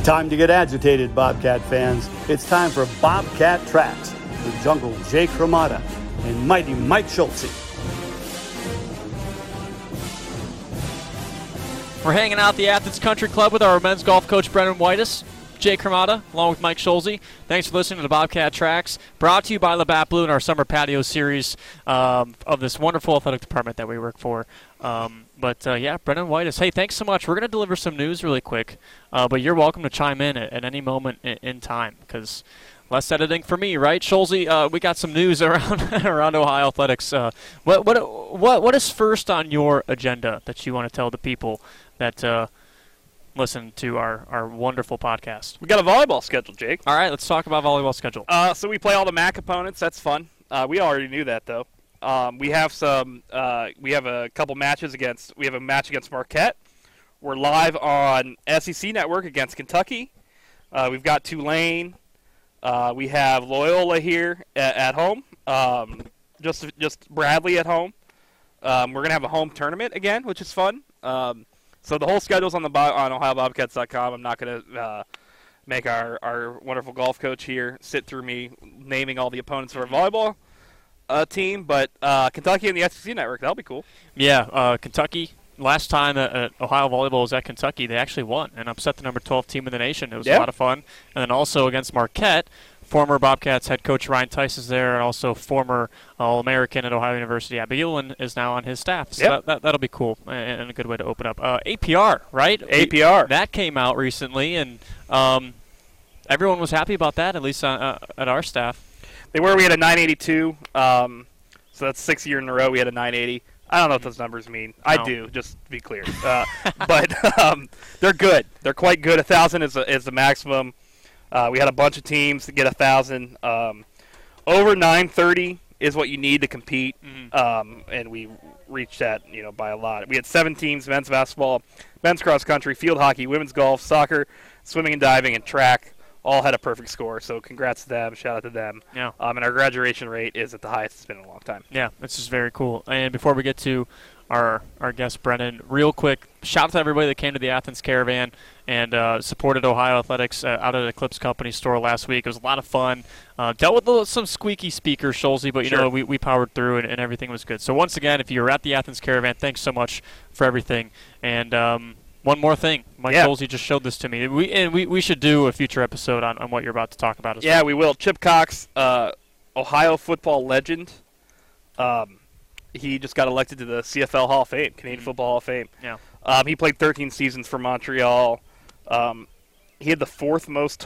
Time to get agitated, Bobcat fans. It's time for Bobcat Tracks with Jungle Jake Ramada and Mighty Mike Schultze. We're hanging out at the Athens Country Club with our men's golf coach, Brennan Whitus, Jake Ramada, along with Mike Schultze. Thanks for listening to the Bobcat Tracks, brought to you by Labatt Blue in our summer patio series of this wonderful athletic department that we work for. Yeah, Brennan Whitus. Hey, thanks so much. We're going to deliver some news really quick, but you're welcome to chime in at any moment in time, because less editing for me, right? Schultze, we got some news around Ohio athletics. What is first on your agenda that you want to tell the people that listen to our wonderful podcast? We got a volleyball schedule, Jake. All right, let's talk about volleyball schedule. So we play all the MAC opponents. That's fun. We already knew that, though. We have a couple matches against. We have a match against Marquette. We're live on SEC Network against Kentucky. We've got Tulane. We have Loyola here at home. Just Bradley at home. We're gonna have a home tournament again, which is fun. So the whole schedule's on OhioBobcats.com. I'm not gonna make our wonderful golf coach here sit through me naming all the opponents of our volleyball team, but Kentucky and the SEC Network, that'll be cool. Yeah, Kentucky. Last time Ohio volleyball was at Kentucky, they actually won and upset the number 12 team in the nation. It was a lot of fun. And then also against Marquette, former Bobcats head coach Ryan Tice is there, and also former All-American at Ohio University, Abby Ewan, is now on his staff. So that'll be cool and a good way to open up. APR, right? APR. That came out recently, and everyone was happy about that, at least at our staff. We had a 982, so that's 6 years in a row we had a 980. I don't know what those numbers mean. No. I do, just to be clear. But they're good. They're quite good. 1,000 is the maximum. We had a bunch of teams to get 1,000. Over 930 is what you need to compete, and we reached that by a lot. We had 7 teams: men's basketball, men's cross country, field hockey, women's golf, soccer, swimming and diving, and track. All had a perfect score, so congrats to them. Shout out to them. Yeah. And our graduation rate is at the highest it's been in a long time. Yeah, this is very cool. And before we get to our guest, Brennan, real quick, shout out to everybody that came to the Athens Caravan and supported Ohio Athletics out at Eclipse Company store last week. It was a lot of fun. Dealt with some squeaky speakers, Schultze, but we powered through and everything was good. So once again, if you were at the Athens Caravan, thanks so much for everything. And one more thing. Mike Schultze just showed this to me. We should do a future episode on what you're about to talk about as well. Yeah, we will. Chip Cox, Ohio football legend. He just got elected to the CFL Hall of Fame, Canadian Football Hall of Fame. Yeah. He played 13 seasons for Montreal. He had the fourth most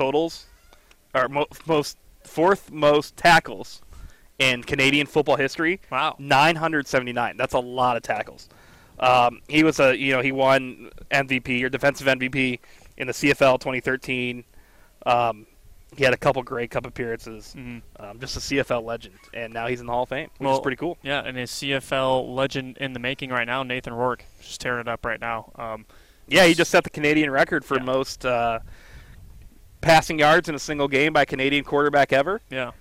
tackles in Canadian football history. Wow. 979. That's a lot of tackles. He was he won MVP or defensive MVP in the CFL 2013. He had a couple Grey Cup appearances. Just a CFL legend, and now he's in the Hall of Fame, which is pretty cool. Yeah, and his CFL legend in the making right now, Nathan Rourke, just tearing it up right now. He just set the Canadian record for most passing yards in a single game by a Canadian quarterback ever. Yeah.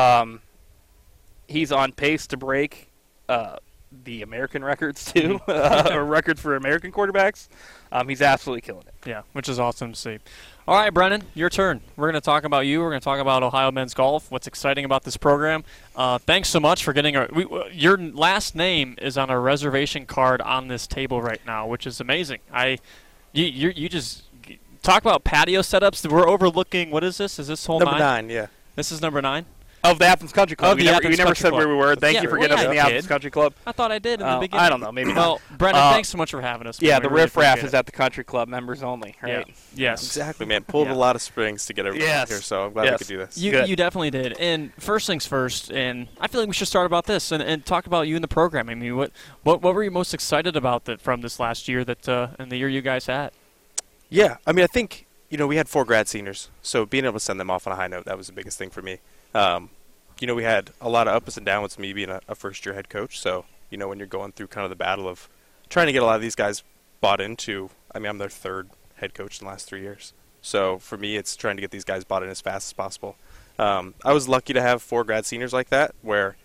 He's on pace to break the American records too, or records for American quarterbacks. He's absolutely killing it. Yeah, which is awesome to see. All right, Brennan, your turn. We're going to talk about you. We're going to talk about Ohio men's golf, what's exciting about this program. Thanks so much for getting your last name is on a reservation card on this table right now, which is amazing. You just talk about patio setups. We're overlooking, what is this? Is this hole number 9? Yeah. This is number 9? Of the Athens Country Club. You never said where we were. Thank you for getting us in the Athens Country Club. I thought I did in the beginning. I don't know. Maybe not. Well, Brennan, thanks so much for having us. Yeah, the Riff Raff is at the Country Club, members only, right? Yeah. Yes. Exactly, man. Pulled a lot of strings to get everyone here, so I'm glad we could do this. You definitely did. And first things first, and I feel like we should start about this and talk about you in the program. I mean, what were you most excited about from this last year and the year you guys had? Yeah, I mean, I think, we had 4 grad seniors, so being able to send them off on a high note, that was the biggest thing for me. We had a lot of ups and downs with me being a first-year head coach. So, when you're going through kind of the battle of trying to get a lot of these guys bought into, I'm their 3rd head coach in the last 3 years. So, for me, it's trying to get these guys bought in as fast as possible. I was lucky to have 4 grad seniors like that where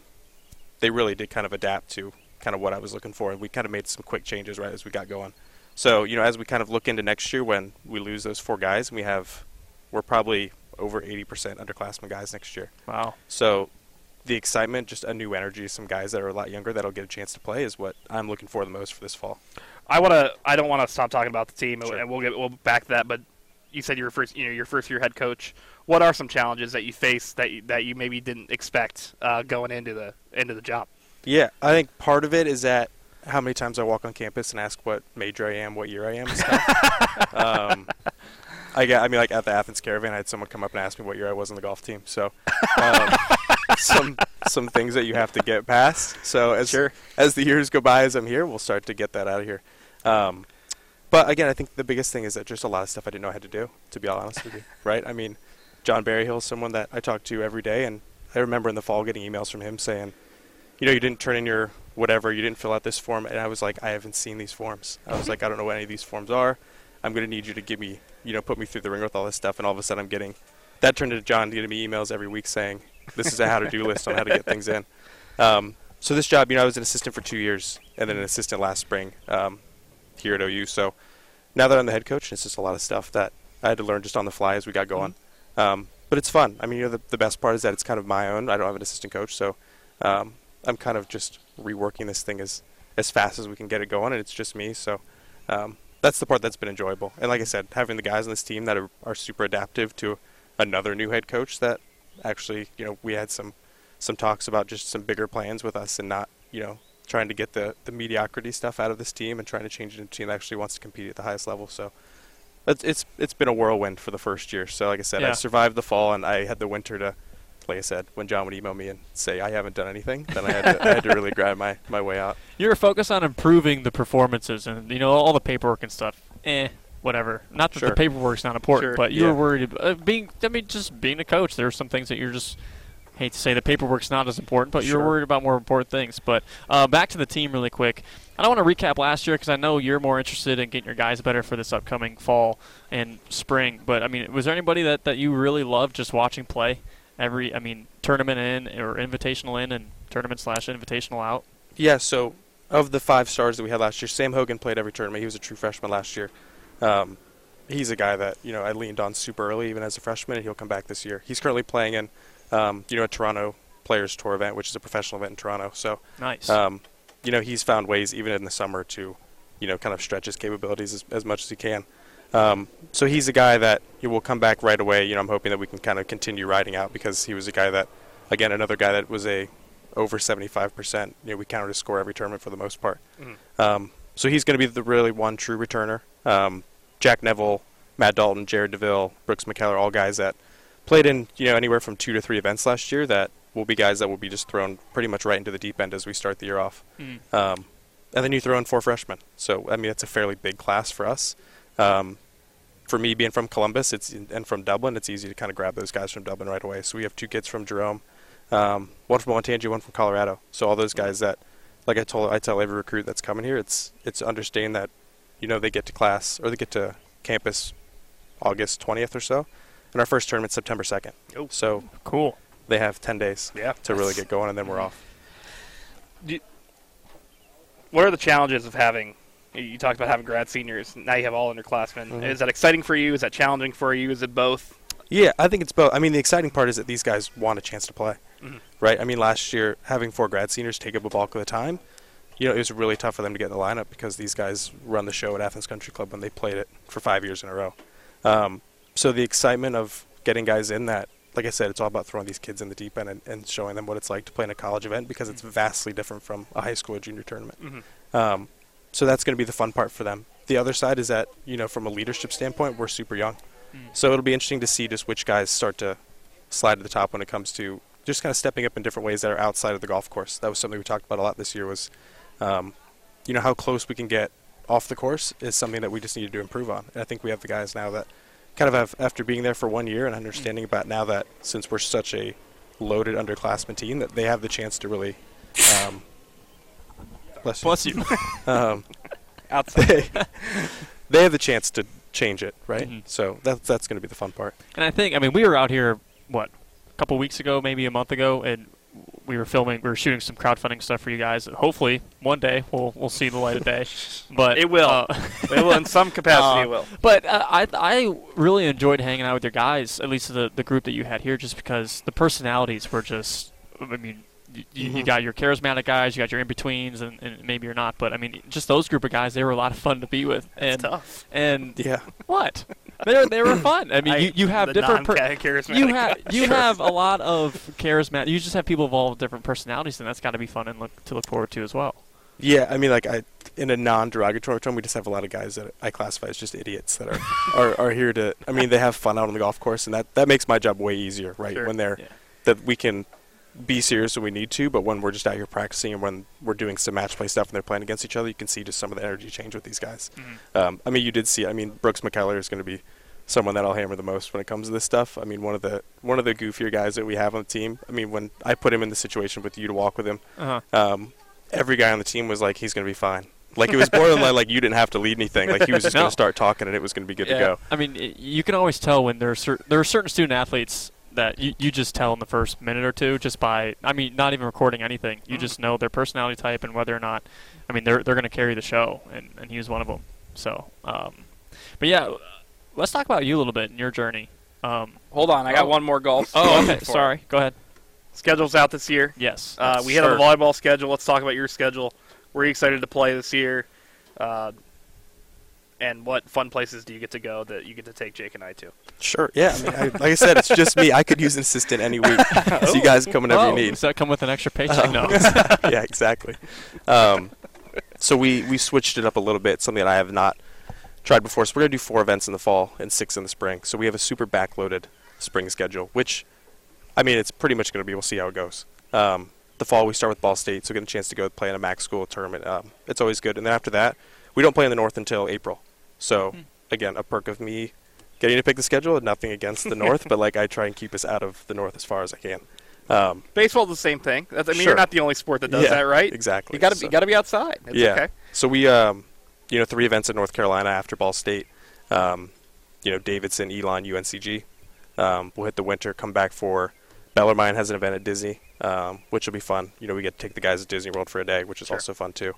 they really did kind of adapt to kind of what I was looking for. And we kind of made some quick changes right as we got going. So, as we kind of look into next year when we lose those 4 guys, and we're probably over 80% underclassmen guys next year. Wow. So the excitement, just a new energy, some guys that are a lot younger that'll get a chance to play is what I'm looking for the most for this fall. I don't want to stop talking about the team, Sure. and we'll back to that. But you said your first year head coach. What are some challenges that you face that you maybe didn't expect going into the job? Yeah, I think part of it is that how many times I walk on campus and ask what major I am, what year I am, and stuff. Like at the Athens Caravan, I had someone come up and ask me what year I was on the golf team. So, some things that you have to get past. So as the years go by, as I'm here, we'll start to get that out of here. But again, I think the biggest thing is that just a lot of stuff I didn't know how to do, to be all honest with you, right? I mean, John Berryhill is someone that I talk to every day, and I remember in the fall getting emails from him saying, you didn't turn in your whatever, you didn't fill out this form, and I was like, I haven't seen these forms. I was like, I don't know what any of these forms are. I'm going to need you to give me, put me through the ringer with all this stuff, and all of a sudden that turned into John getting me emails every week saying, this is a how-to-do list on how to get things in. So this job, I was an assistant for 2 years, and then an assistant last spring here at OU. So now that I'm the head coach, it's just a lot of stuff that I had to learn just on the fly as we got going. But it's fun. I mean, the best part is that it's kind of my own. I don't have an assistant coach, so I'm kind of just reworking this thing as fast as we can get it going, and it's just me. So that's the part that's been enjoyable. And like I said, having the guys on this team that are super adaptive to another new head coach that actually, we had some talks about just some bigger plans with us and not, trying to get the mediocrity stuff out of this team and trying to change it into a team that actually wants to compete at the highest level. So it's been a whirlwind for the first year. So like I said, I survived the fall, and I had the winter to, like I said, when John would email me and say I haven't done anything, then I had to really grind my way out. You were focused on improving the performances and all the paperwork and stuff. Whatever. Not that the paperwork's not important, but you were worried about just being a coach. There are some things that you're just, hate to say the paperwork's not as important, but you're worried about more important things. But back to the team really quick. I don't want to recap last year because I know you're more interested in getting your guys better for this upcoming fall and spring. But, was there anybody that you really loved just watching play? Tournament in or invitational in and tournament/invitational out? Yeah, so of the 5 stars that we had last year, Sam Hogan played every tournament. He was a true freshman last year. He's a guy that, I leaned on super early even as a freshman, and he'll come back this year. He's currently playing in, a Toronto Players Tour event, which is a professional event in Toronto. So, nice. He's found ways even in the summer to, kind of stretch his capabilities as much as he can. So he's a guy that will come back right away. I'm hoping that we can kind of continue riding out because he was a guy that, again, another guy that was over 75%. We counted his score every tournament for the most part. Mm-hmm. So he's going to be the really one true returner. Jack Neville, Matt Dalton, Jared DeVille, Brooks McKellar, all guys that played in anywhere from 2 to 3 events last year that will be guys that will be just thrown pretty much right into the deep end as we start the year off. Mm-hmm. And then you throw in 4 freshmen. So, it's a fairly big class for us. For me, being from Columbus and from Dublin, it's easy to kind of grab those guys from Dublin right away. So we have 2 kids from Jerome, one from Montangy, one from Colorado. So all those guys that, like I tell every recruit that's coming here, it's understanding that, they get to class or they get to campus August 20th or so, and our first tournament's September 2nd. Oh, so cool. They have 10 days to really get going, and then we're off. What are the challenges of having? You talked about having grad seniors. Now you have all underclassmen. Mm-hmm. Is that exciting for you? Is that challenging for you? Is it both? Yeah, I think it's both. The exciting part is that these guys want a chance to play, right? Last year, having 4 grad seniors take up a bulk of the time, it was really tough for them to get in the lineup because these guys run the show at Athens Country Club when they played it for 5 years in a row. So the excitement of getting guys in that, like I said, it's all about throwing these kids in the deep end and showing them what it's like to play in a college event because it's vastly different from a high school or junior tournament. Mm-hmm. So that's going to be the fun part for them. The other side is that, from a leadership standpoint, we're super young. So it'll be interesting to see just which guys start to slide to the top when it comes to just kind of stepping up in different ways that are outside of the golf course. That was something we talked about a lot this year was, how close we can get off the course is something that we just needed to improve on. And I think we have the guys now that kind of have, after being there for 1 year and understanding about now that since we're such a loaded underclassmen team, that they have the chance to really bless you. Outside. They have the chance to change it, right? Mm-hmm. So that's going to be the fun part. And I think, we were out here, a couple weeks ago, maybe a month ago, and we were shooting some crowdfunding stuff for you guys. Hopefully, one day we'll see the light of day. But It will. It will in some capacity. It will. But I really enjoyed hanging out with your guys, at least the group that you had here, just because the personalities were just. I mean, you got your charismatic guys, you got your in-betweens, and maybe you're not. But I mean, just those group of guys, they were a lot of fun to be with. It's tough. And Yeah. What? They were fun. I mean, you have different. charismatic. You have a lot of charismatic. You just have people involved with different personalities, and that's got to be fun and to look forward to as well. Yeah, I mean, like in a non-derogatory term, we just have a lot of guys that I classify as just idiots that are here to. I mean, they have fun out on the golf course, and that makes my job way easier, right? Sure. When that we can be serious when we need to, but when we're just out here practicing and when we're doing some match play stuff and they're playing against each other, you can see just some of the energy change with these guys. Mm-hmm. I mean, you did see. I mean, Brooks McKellar is going to be someone that I'll hammer the most when it comes to this stuff. I mean, one of the goofier guys that we have on the team. I mean, when I put him in the situation with you to walk with him, every guy on the team was like, he's going to be fine. Like, it was borderline like you didn't have to lead anything. Like, he was just going to start talking and it was going to be good to go. I mean, you can always tell when there are certain student athletes that you just tell in the first minute or two just by, I mean, not even recording anything. You just know their personality type and whether or not, I mean, they're going to carry the show, and he was one of them. So, but yeah, let's talk about you a little bit and your journey. Hold on, I got one more golf. Oh, okay. Sorry. Go ahead. Schedule's out this year. Yes. We hit on the volleyball schedule. Let's talk about your schedule. Were you excited to play this year? And what fun places do you get to go that you get to take Jake and I to? Sure. Yeah. I mean, like I said, it's just me. I could use an assistant any week. So you guys come whenever you need. Does that come with an extra paycheck? No. Yeah, exactly. So we switched it up a little bit, something that I have not tried before. So we're going to do 4 events in the fall and 6 in the spring. So we have a super backloaded spring schedule, which, I mean, it's pretty much going to be, we'll see how it goes. The fall, we start with Ball State, so we get a chance to go play in a MAC school tournament. It's always good. And then after that, we don't play in the North until April. So, again, a perk of me getting to pick the schedule, nothing against the North, but, like, I try and keep us out of the North as far as I can. Baseball's the same thing. I mean, Sure. You're not the only sport that does that, right? Exactly. You got to be outside. It's okay. So we, 3 events in North Carolina after Ball State. Davidson, Elon, UNCG. We'll hit the winter, come back for Bellarmine has an event at Disney, which will be fun. We get to take the guys at Disney World for a day, which is also fun too.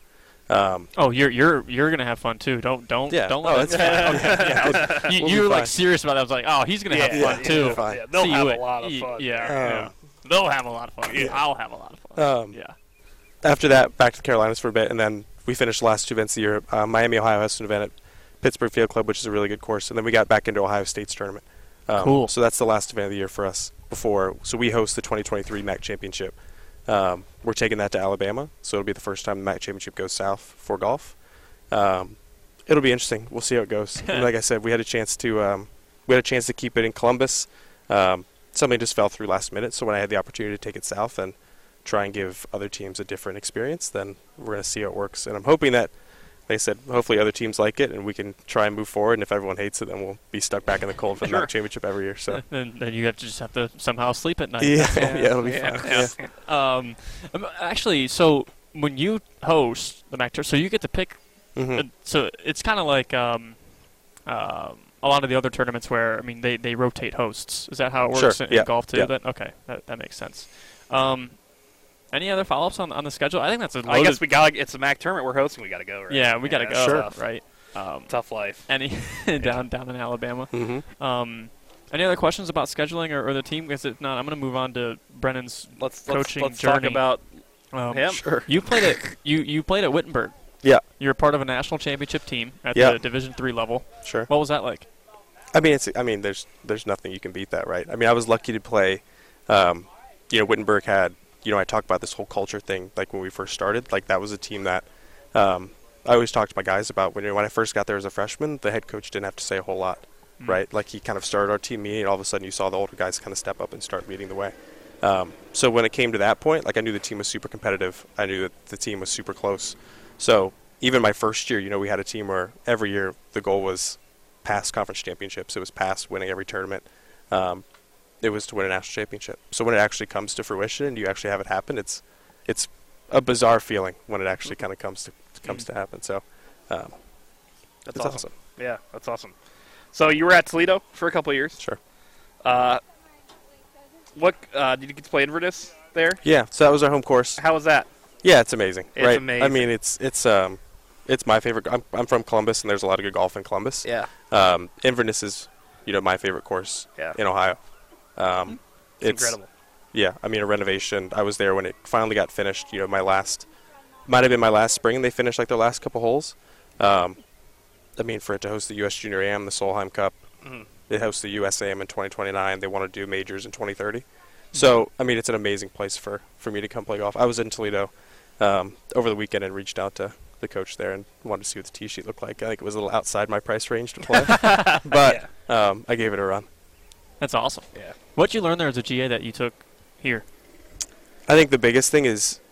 You're gonna have fun too. Don't let that's fine. Okay. you were like serious about that. I was like, oh, he's gonna have fun too. Yeah, they'll have a lot of fun. Yeah. They'll have a lot of fun. I'll have a lot of fun. After that, back to the Carolinas for a bit, and then we finished the last 2 events of the year. Miami, Ohio has an event at Pittsburgh Field Club, which is a really good course, and then we got back into Ohio State's tournament. Cool. So that's the last event of the year for us. So we host the 2023 MAC Championship. We're taking that to Alabama, so it'll be the first time the MAC Championship goes south for golf. It'll be interesting. We'll see how it goes. And like I said, we had a chance to keep it in Columbus. Something just fell through last minute, so when I had the opportunity to take it south and try and give other teams a different experience, then we're going to see how it works. And I'm hoping that, like I said, hopefully other teams like it and we can try and move forward. And if everyone hates it, then we'll be stuck back in the cold for the MAC Championship every year. So then you just have to somehow sleep at night. Yeah, it'll be fun. Yeah. Actually, so when you host the MAC tour, so you get to pick. So it's kind of like a lot of the other tournaments where, I mean, they rotate hosts. Is that how it works in golf too? Yeah. Okay, that makes sense. Any other follow-ups on the schedule? I think that's a loaded... I guess it's a MAC tournament we're hosting. We got to go, right? Yeah, we got to go. Sure. Right. Tough life. Any down in Alabama. Any other questions about scheduling or the team? Because if not, I'm going to move on to Brennan's coaching let's journey. Talk about him. Sure. You played at Wittenberg. Yeah. You're part of a national championship team at the Division III level. Sure. What was that like? I mean, there's nothing you can beat that, right? I mean, I was lucky to play. Wittenberg had. I talked about this whole culture thing, like when we first started. Like that was a team that I always talked to my guys about. When I first got there as a freshman, the head coach didn't have to say a whole lot, right? Like he kind of started our team meeting, and all of a sudden you saw the older guys kind of step up and start leading the way. So when it came to that point, like I knew the team was super competitive. I knew that the team was super close. So even my first year, we had a team where every year the goal was past conference championships. It was past winning every tournament. It was to win a national championship. So when it actually comes to fruition and you actually have it happen, it's a bizarre feeling when it actually kind of comes to happen. So that's awesome. Yeah, that's awesome. So you were at Toledo for a couple of years. Sure. What did you get to play Inverness? there? Yeah, so that was our home course. How was that? Yeah, it's amazing. It's right? amazing. I mean, it's my favorite. I'm from Columbus, and there's a lot of good golf in Columbus. Yeah. Inverness is, my favorite course in Ohio. It's incredible. Yeah, I mean, a renovation. I was there when it finally got finished. Might have been my last spring. They finished like their last couple holes. I mean, for it to host the U.S. Junior AM, the Solheim Cup, it hosts the USAM in 2029. They want to do majors in 2030. So, I mean, it's an amazing place for me to come play golf. I was in Toledo over the weekend and reached out to the coach there and wanted to see what the tee sheet looked like. I think it was a little outside my price range to play, but I gave it a run. That's awesome. Yeah. What'd you learn there as a GA that you took here? I think the biggest thing is,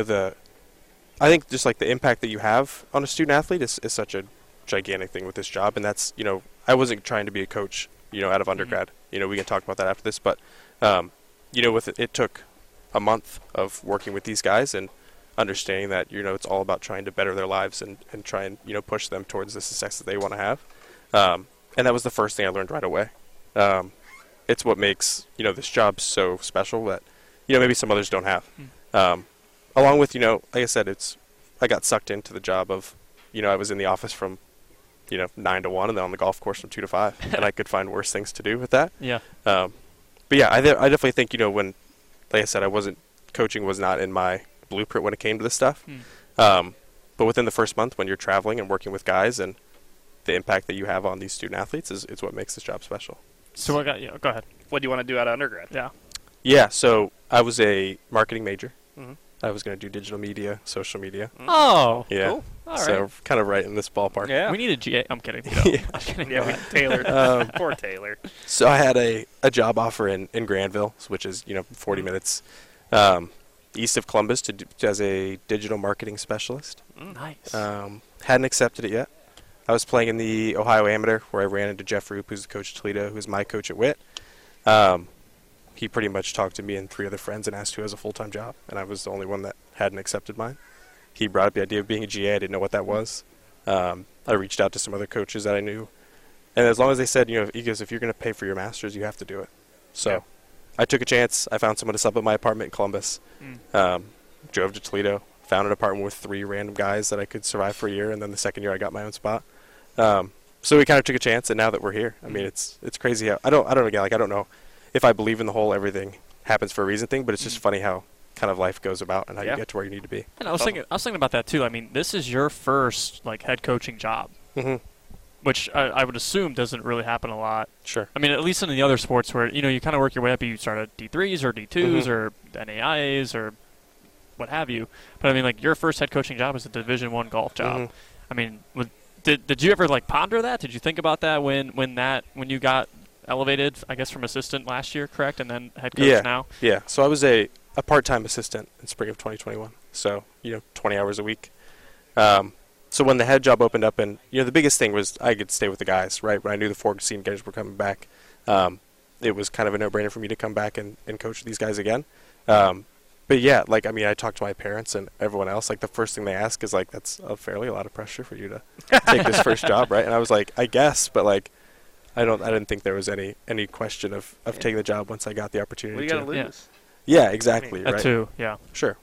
I think just like the impact that you have on a student athlete is such a gigantic thing with this job. And that's, I wasn't trying to be a coach, out of undergrad. We can talk about that after this. But, with it took a month of working with these guys and understanding that, it's all about trying to better their lives and try and, push them towards the success that they want to have. And that was the first thing I learned right away. It's what makes, this job so special that, maybe some others don't have. Along with, like I said, I got sucked into the job of, I was in the office from, 9 to 1 and then on the golf course from 2 to 5. And I could find worse things to do with that. Yeah. But yeah, I definitely think, when, like I said, coaching was not in my blueprint when it came to this stuff. But within the first month when you're traveling and working with guys and the impact that you have on these student athletes is what makes this job special. So go ahead. What do you want to do out of undergrad? Yeah. Yeah, so I was a marketing major. Mm-hmm. I was going to do digital media, social media. Oh. Yeah. Cool. All So right. kind of right in this ballpark. Yeah. We need a GA. I'm kidding. I'm kidding. Yeah, we tailored. Poor Taylor. So I had a job offer in Granville, which is 40 minutes east of Columbus as a digital marketing specialist. Nice. Hadn't accepted it yet. I was playing in the Ohio Amateur where I ran into Jeff Roop, who's the coach at Toledo, who's my coach at Witt. He pretty much talked to me and 3 other friends and asked who has a full-time job, and I was the only one that hadn't accepted mine. He brought up the idea of being a GA. I didn't know what that was. I reached out to some other coaches that I knew, and as long as they said, he goes, if you're going to pay for your master's, you have to do it. So I took a chance. I found someone to sub at my apartment in Columbus, drove to Toledo, found an apartment with 3 random guys that I could survive for a year, and then the second year I got my own spot. So we kind of took a chance, and now that we're here, I mean, it's crazy how I don't know if I believe in the whole everything happens for a reason thing, but it's just funny how kind of life goes about and how you get to where you need to be. And I was thinking about that too. I mean, this is your first head coaching job, which I would assume doesn't really happen a lot. Sure. I mean, at least in the other sports where you kind of work your way up. You start at D3s or D2s or NAIAs or what have you. But I mean, your first head coaching job is a Division I golf job. I mean, did you ever ponder that? Did you think about that when you got elevated, I guess, from assistant last year, correct, and then head coach now? Yeah. So I was a part-time assistant in spring of 2021. So 20 hours a week. So when the head job opened up, and the biggest thing was I could stay with the guys, right? When I knew the 4 senior guys were coming back, it was kind of a no-brainer for me to come back and coach these guys again. But yeah, I talked to my parents and everyone else. The first thing they ask is that's a lot of pressure for you to take this first job, right? And I was like, I guess, but I didn't think there was any question of taking the job once I got the opportunity. What do you got to lose? Yeah, exactly. That right. too. Yeah. Sure.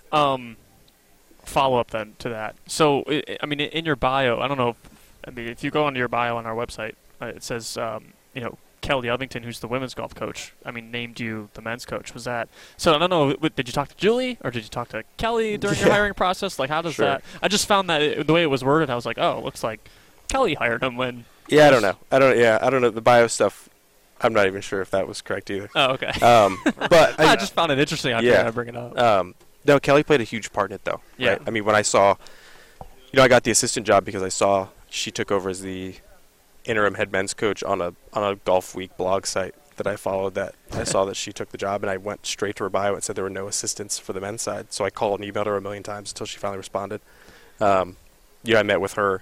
Follow up then to that. So in your bio, I don't know. If you go onto your bio on our website, it says Kelly Ovington, who's the women's golf coach, named you the men's coach. Was that so? I don't know. Did you talk to Julie or did you talk to Kelly during your hiring process? How does that? I just found that the way it was worded, I was like, oh, it looks like Kelly hired him when. Yeah, I don't know. I don't know the bio stuff. I'm not even sure if that was correct either. Oh, okay. But I just found it interesting. I figured I'd bring it up. No, Kelly played a huge part in it, though. Yeah. Right? When I saw, I got the assistant job because I saw she took over as the interim head men's coach on a Golf Week blog site that I followed. That I saw that she took the job, and I went straight to her bio and said there were no assistants for the men's side. So I called and emailed her a million times until she finally responded. I met with her.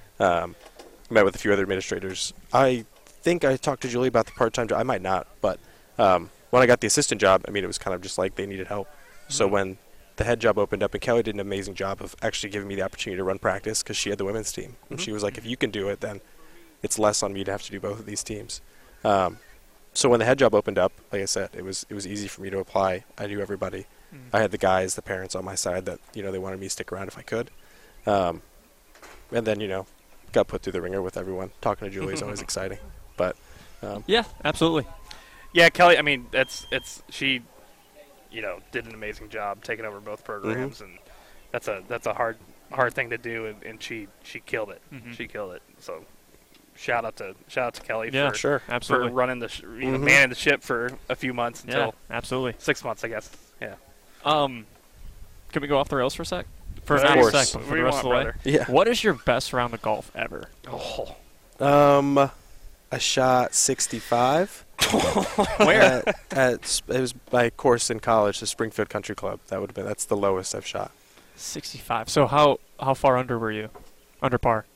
Met with a few other administrators. I think I talked to Julie about the part-time job. I might not, but when I got the assistant job, it was kind of just they needed help. So when the head job opened up, and Kelly did an amazing job of actually giving me the opportunity to run practice because she had the women's team. And she was like, if you can do it, then it's less on me to have to do both of these teams. So when the head job opened up, like I said, it was easy for me to apply. I knew everybody. I had the guys, the parents on my side that, they wanted me to stick around if I could. And then, got put through the ringer with everyone. Talking to Julie is always exciting. But Yeah, absolutely. Yeah, Kelly, I mean, she, did an amazing job taking over both programs, and that's a hard thing to do, and she killed it. She killed it. So shout out to Kelly for absolutely. for running manning the ship for a few months until absolutely 6 months, I guess. Yeah. Can we go off the rails for a sec? For Of not a course. sec, but What for do the you rest of the want, way. brother? Yeah. What is your best round of golf ever? Oh. I shot 65. Where? It was my course in college, the Springfield Country Club. That's the lowest I've shot. 65. So how far under were you? Under par?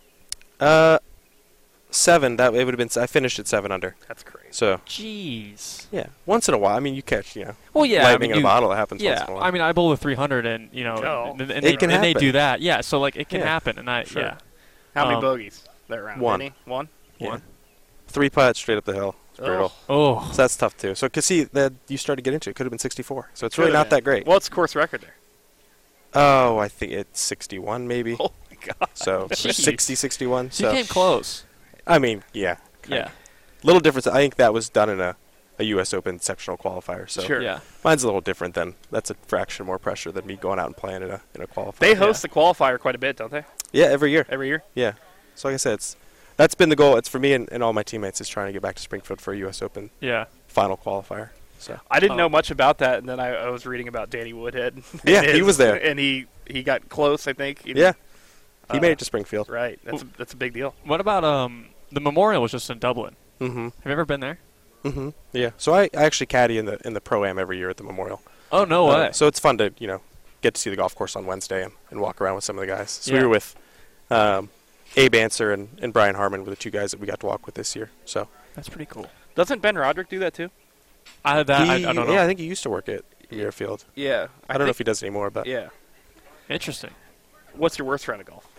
7. It would have been. I finished at 7 under. That's crazy. So Jeez. yeah, once in a while. I mean, you catch Well, yeah. lightning in a bottle. It happens once Yeah, in a while. I mean, I bowled a 300, and Oh. and It they can they happen. do that. Yeah, so like it can Yeah. happen, and Sure. How many Um, bogeys that round? one. Any? One? Yeah. One. 3 putts straight up the hill. It's brutal. Oh. So that's tough too. So, cause see, that you started to get into it. Could have been 64. So it's really Could've not been. that great. What's the course record there? Oh, I think it's 61 maybe. Oh my god. So Jeez. 60, 61. So you came close. I mean, yeah. Yeah. Little difference. I think that was done in a U.S. Open sectional qualifier. So Sure. Yeah. mine's a little different than that's a fraction more pressure than me going out and playing in a qualifier. They host the qualifier quite a bit, don't they? Yeah, every year. Every year? Yeah. So like I said, that's been the goal. It's for me and all my teammates is trying to get back to Springfield for a U.S. Open Yeah. final qualifier. So I didn't know much about that, and then I was reading about Danny Woodhead. Yeah, he was there. And he got close, I think. yeah, he made it to Springfield. Right. That's a big deal. What about the memorial was just in Dublin? Mm-hmm. Have you ever been there? Mm-hmm. Yeah. So I actually caddy in the Pro-Am every year at the Memorial. Oh no way. So it's fun to get to see the golf course on Wednesday and walk around with some of the guys. So we Yeah. were with Abe Anser and Brian Harmon were the 2 guys that we got to walk with this year. So That's pretty cool. Doesn't Ben Roderick do that too? I don't know. Yeah, I think he used to work at Muirfield. Yeah. I don't know if he does anymore, but Yeah. Interesting. What's your worst round of golf?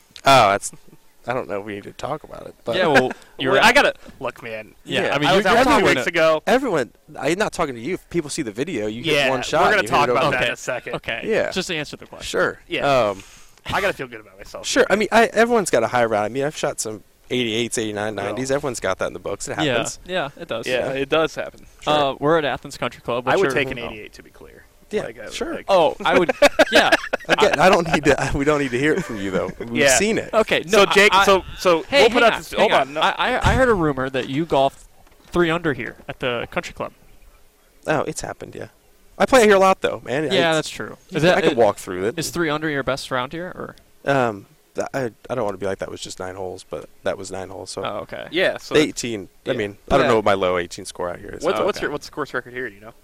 I don't know if we need to talk about it. But Yeah. Well, I gotta look, man. Yeah, I mean, I was you're out 2 talking weeks to- ago. everyone, I'm not talking to you. If people see the video, you Yeah, hit one shot. we're gonna you talk hit it about over. that Okay. in a second. Okay. Yeah. Just to answer the question. Sure. Yeah. I gotta feel good about myself. Sure. I mean, everyone's got a high round. I mean, I've shot some 88s, 89, 90s. Everyone's got that in the books. It Yeah. happens. Yeah. It does. Yeah, it does happen. We're at Athens Country Club. I What's would your- take an 88 to be clear. Yeah, Like, I would, sure. like- Oh, I would. Yeah. Again, I don't need to. We don't need to hear it from you though. We've Yeah. seen it. Okay. So No, Jake, so Hey, we'll put hang out on, this. hang Hold on. on. No, I heard a rumor that you golfed 3 under here at the country club. Oh, it's happened. Yeah, I play here a lot though, man. Yeah, that's true. I could walk through it. Is 3 under your best round here, or? I don't want to be like that was just 9 holes, but that was 9 holes. So Oh, okay. yeah. So 18. Yeah. I mean, But I don't know that- what my low 18 score out here is. what's okay. what's the course record here? Do you know?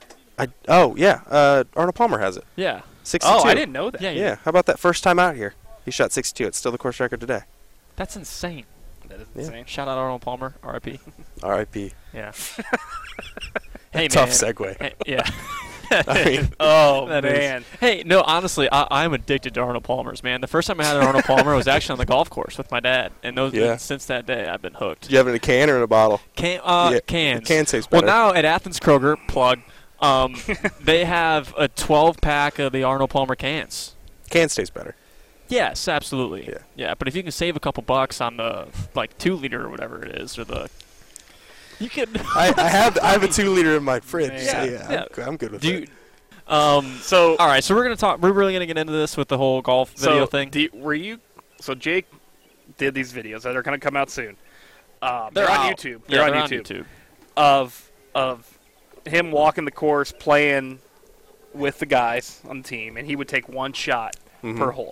Arnold Palmer has it. Yeah. 62. Oh, I didn't know that. Yeah. Yeah. How about that first time out here? He shot 62. It's still the course record today. That's insane. That is Yeah. insane. Shout out Arnold Palmer, R.I.P. R.I.P. Yeah. Hey, Tough man. segue. Hey, yeah. I mean, Oh That is- man. Hey, no, honestly, I'm addicted to Arnold Palmer's, man. The first time I had an Arnold Palmer was actually on the golf course with my dad, and Yeah. since that day, I've been hooked. do you have it in a can or in a bottle? Cans. The can tastes Well, better. now at Athens Kroger, plug, they have a 12-pack of the Arnold Palmer cans. Can tastes better. Yes, absolutely. Yeah. But if you can save a couple bucks on the 2-liter or whatever it is, or you can. I have a 2 liter in my fridge. Yeah. So Yeah. I'm good with Do it. you, So all right, so we're gonna talk. We're really gonna get into this with the whole golf video thing. So Jake did these videos that are going to come out soon. They're on out. YouTube. Yeah, They're on YouTube. Of him walking the course, playing with the guys on the team, and he would take 1 shot per hole.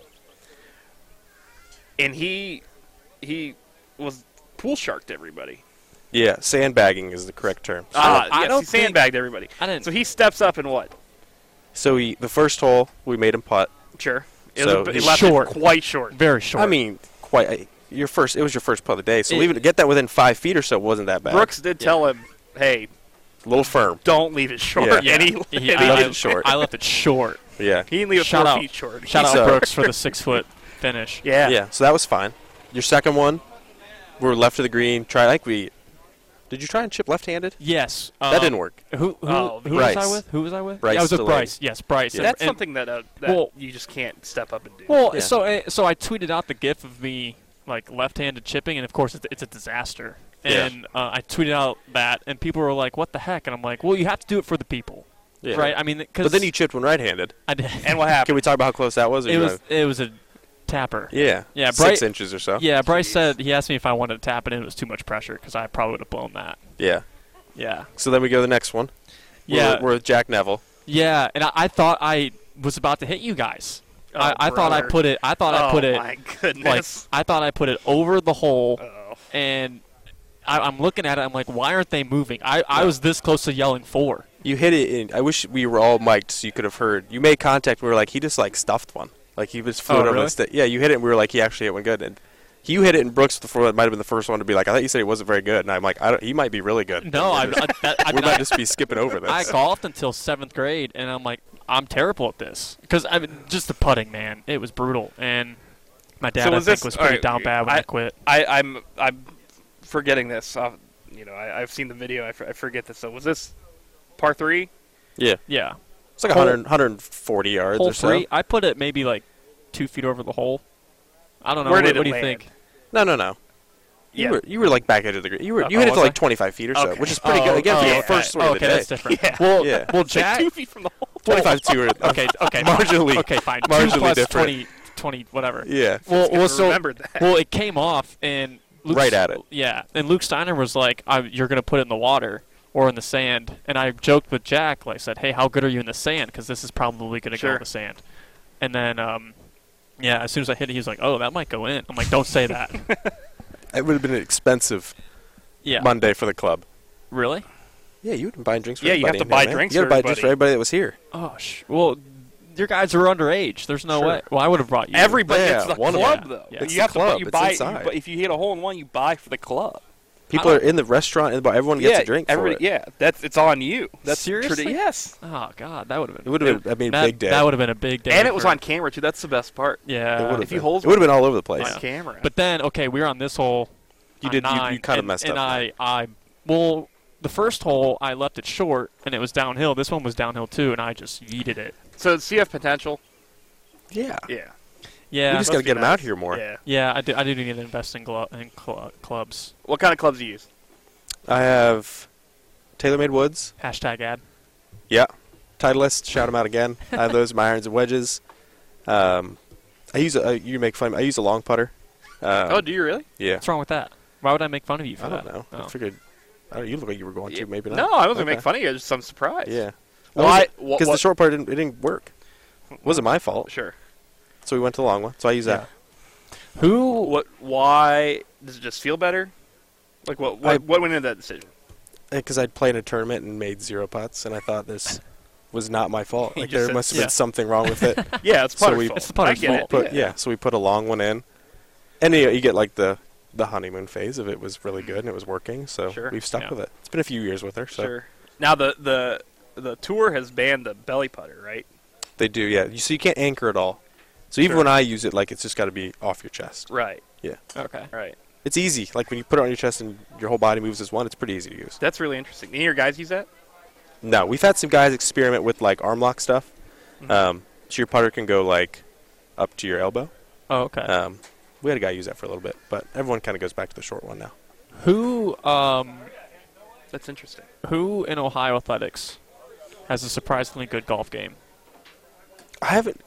And he was pool sharked everybody. Yeah, sandbagging is the correct term. I Yes, don't he sandbagged everybody. I didn't. So he steps up and what? So the first hole, we made him putt. Sure. So He he's left short. it quite short. Very short. I mean, quite. It was your first putt of the day, so It- even to get that within 5 feet or so wasn't that bad. Brooks did tell him, hey, a little firm. don't leave it short. Yeah. And he I left did- it short. I left it short. Yeah. He didn't leave it Shout 4 out. feet short. Shout So- out Brooks for the 6-foot finish. Yeah. Yeah. So that was fine. Your second one, we were left of the green. Did you try and chip left-handed? Yes. That didn't work. Who was Bryce. I with? Who was I with? Bryce Yeah, I was with Delaney. Bryce. Yes, Bryce. Yeah. That's And- something that well- you just can't step up and do. Well, Yeah. so I tweeted out the GIF of me like left-handed chipping, and of course it's a disaster. Yeah. And I tweeted out that, and people were like, "What the heck?" And I'm like, "Well, you have to do it for the people, Yeah. right? I mean, because But then you chipped one right-handed. I did. And what happened? Can we talk about how close that was? Or It was a tapper. Yeah. Yeah, 6 inches or so. Yeah, Bryce said he asked me if I wanted to tap it, and it was too much pressure because I probably would have blown that. Yeah. Yeah. So then we go to the next one. Yeah. We're with Jack Neville. Yeah, and I thought I was about to hit you guys. Oh, I thought I brother. put it. I thought I put it. Oh my Like goodness. I thought I put it over the hole, Oh. and I'm looking at it. I'm like, why aren't they moving? I was this close to yelling 4. You hit it in. I wish we were all mic'd so you could have heard. You made contact. And we were like, he just like stuffed one. Like he was flew it over really? the stick. Yeah, you hit it. And we were like, he actually hit one good. And you hit it in Brooks before. It might have been the first one to be like, I thought you said he wasn't very good. And I'm like, he might be really good. No, we might just be skipping over this. I golfed until 7th grade, and I'm like, I'm terrible at this because I mean, just the putting, man, it was brutal. And my dad, So I was think, this- was pretty alright, down bad when I quit. I'm forgetting this. I've seen the video. I forget this. So was this par 3? Yeah. Yeah, It's like Hole- 140 yards hole or so. 3. I put it maybe like 2 feet over the hole. I don't know. Where what did it do you land? think? No. Yeah. You were like back edge of the green. You Oh, hit it was to I? like 25 feet or so, Okay. which is pretty good. Again, for yeah. the first swing Oh, of the okay, day. that's different. Yeah. Well, Yeah. well, It's like Jack. 2 feet from the hole. 25 2 or Okay, marginally. Okay, fine. 2 marginally plus different. 20, whatever. Yeah. Well, so remembered that. well, it came off and Luke, Right at it. Yeah, and Luke Steiner was like, "You're gonna put it in the water or in the sand," and I joked with Jack, like, said, "Hey, how good are you in the sand? Because this is probably gonna go Sure. in the sand." And then, yeah, as soon as I hit it, he was like, "Oh, that might go in." I'm like, "Don't say that." It would have been an expensive Yeah, Monday for the club. really? Yeah, you would have been buying drinks for Yeah, you everybody. have to in buy here, man. drinks You for got to buy drinks for everybody. everybody that was here. Oh, well, your guys are underage. There's no Sure. way. Well, I would have brought you. Everybody, Yeah, it's the one of club them. though. Yeah. But It's you the have to club. you It's buy. inside. But if you hit a hole in one, you buy for the club. People are in the restaurant and the bar. Everyone gets yeah, a drink for everybody, it. Yeah, it's on you. That's Seriously? yes. Oh God, that would have been. It would have been, I mean, that, big day. That would have been a big day. And it was for- on camera too. That's the best part. Yeah. It would have If you been. hold It would have been all over the place. On camera. But then, okay, we were on this hole. You on did. 9, You kind of and- messed and up. Well, the first hole I left it short, and it was downhill. This one was downhill too, and I just yeeted it. so CF potential. Yeah. Yeah. Yeah, We just got to get them out here more. Yeah. yeah, I do need to invest in clubs. What kind of clubs do you use? I have TaylorMade Woods. #ad. Yeah. Titleist. Shout them out again. I have those, my irons and wedges. I use you make fun. I use a long putter. Oh, do you really? Yeah. What's wrong with that? Why would I make fun of you for I that? don't know. Oh. I figured. You look like you were going to. Maybe not. No, I wasn't Okay. making fun of you. Just some surprise. Yeah. Why? Because the short part didn't work. It wasn't my fault. Sure. So we went to the long one. So I use that. Who? What? Why? Does it just feel better? Like what? What went into that decision? Because I'd played in a tournament and made 0 putts, and I thought this was not my fault. You Like just there said- must have yeah. been something wrong with it. Yeah, it's So putter's we- fault. It's the putter's I get fault. it. But yeah, so we put a long one in, and you get like the honeymoon phase of it was really good and it was working. So Sure. we've stuck Yeah. with it. It's been a few years with her. So Sure. Now the tour has banned the belly putter, right? they do. Yeah. So you can't anchor at all. So even Sure. when I use it, like it's just got to be off your chest. Right. Yeah. Okay. Right. It's easy. Like when you put it on your chest and your whole body moves as one, it's pretty easy to use. That's really interesting. Any of your guys use that? No, we've had some guys experiment with like arm lock stuff. So your putter can go like up to your elbow. Oh, okay. We had a guy use that for a little bit, but everyone kind of goes back to the short one now. Who That's interesting. who in Ohio athletics has a surprisingly good golf game? I haven't.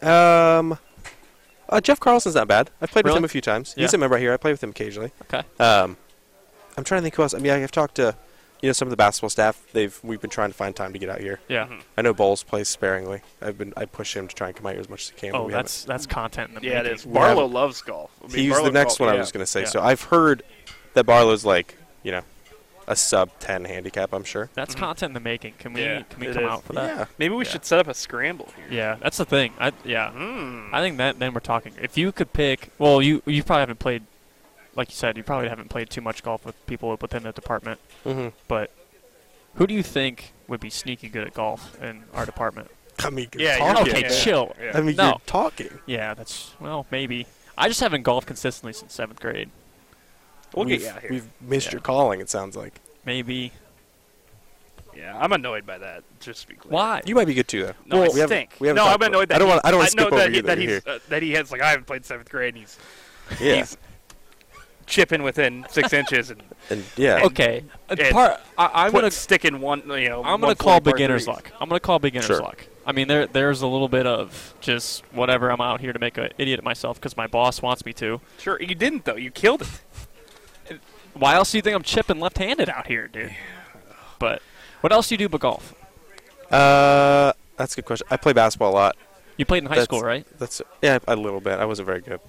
Jeff Carlson's not bad. I've played with Really? him a few times. Yeah. He's a member here. I play with him occasionally. Okay. I'm trying to think who else. I mean, I've talked to some of the basketball staff. We've been trying to find time to get out here. Yeah. I know Bowles plays sparingly. I push him to try and come out here as much as he can. but Oh, we that's content in the Yeah, it making. is. We Barlow haven't- loves golf. I mean, He's the Barlow's next golf- one I yeah. was going to say. Yeah. So I've heard that Barlow's like a sub 10 handicap. I'm sure. That's content in the making. Can we Yeah, can we it come is. out for that? Yeah. Maybe we Yeah. should set up a scramble here. Yeah, that's the thing. I Mm. think that then we're talking. If you could pick, well, you probably haven't played, like you said, you probably haven't played too much golf with people within the department. Mm-hmm. But who do you think would be sneaky good at golf in our department? I mean, Yeah, you're you're talking. Okay, Yeah. chill. Yeah. I mean, No. you're talking. Yeah, maybe. I just haven't golfed consistently since 7th grade. We'll get We've- you out here. We've missed Yeah. your calling. It sounds like. maybe. Yeah, I'm annoyed by that. Just to be clear. Why? You might be good too, though. No, I we haven't- stink. we haven't No, talked I'm annoyed about- that I don't want to skip over you. that he has like I haven't played 7th grade and Yeah. he's chipping within 6 inches and Yeah. Okay. And I'm gonna sticking one. I'm gonna call beginner's luck. I'm gonna call beginner's Sure. luck. I mean, there's a little bit of just whatever. I'm out here to make an idiot of myself because my boss wants me to. Sure, you didn't though. You killed it. Why else do you think I'm chipping left-handed out here, dude? But what else do you do but golf? That's a good question. I play basketball a lot. You played in high school, right? Yeah, a little bit. I wasn't very good.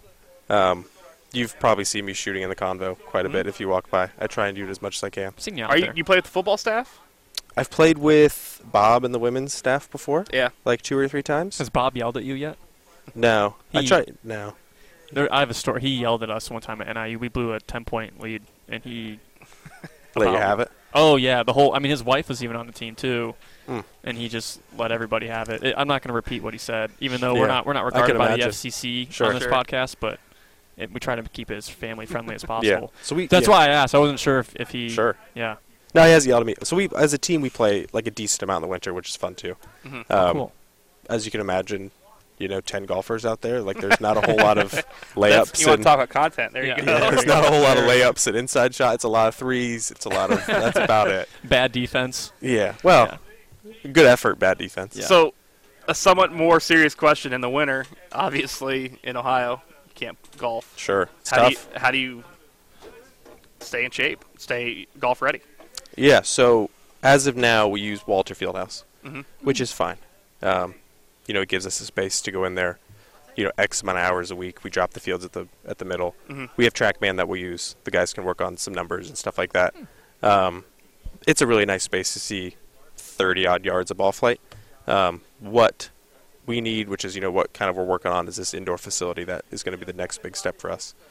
You've probably seen me shooting in the convo quite a bit if you walk by. I try and do it as much as I can. I've seen you out Are there. you play with the football staff? I've played with Bob and the women's staff before, Yeah. like 2 or 3 times. Has Bob yelled at you yet? No, I He- tried. No, I have a story. He yelled at us one time at NIU. We blew a 10-point lead, and he. let you about- have it. Oh yeah, his wife was even on the team too, Mm. and he just let everybody have it. I'm not going to repeat what he said, even though Yeah, we're not I regarded can by the imagine. FCC Sure. on this Sure. podcast, but we try to keep it as family friendly as Yeah. possible. So we. That's yeah. why I asked. I wasn't sure if he. Sure. Yeah. No, he has yelled at me. So we, as a team, we play like a decent amount in the winter, which is fun too. Cool. As you can imagine, 10 golfers out there. Like, there's not a whole lot of You layups. want to talk about content? There Yeah. you go. Yeah, there's not a whole lot of layups and inside shots. It's a lot of threes. It's a lot of. That's about it. Bad defense. Yeah. Well, good effort, bad defense. Yeah. So, a somewhat more serious question in the winter. Obviously, in Ohio, you can't golf. Sure. It's How tough. do you stay in shape? Stay golf ready? Yeah, so as of now, we use Walter Fieldhouse, Mhm. which is fine. It gives us a space to go in there, X amount of hours a week. We drop the fields at the middle. Mhm. We have TrackMan that we use. The guys can work on some numbers and stuff like that. It's a really nice space to see 30-odd yards of ball flight. What we need, which is, what kind of we're working on, is this indoor facility that is going to be the next big step for us.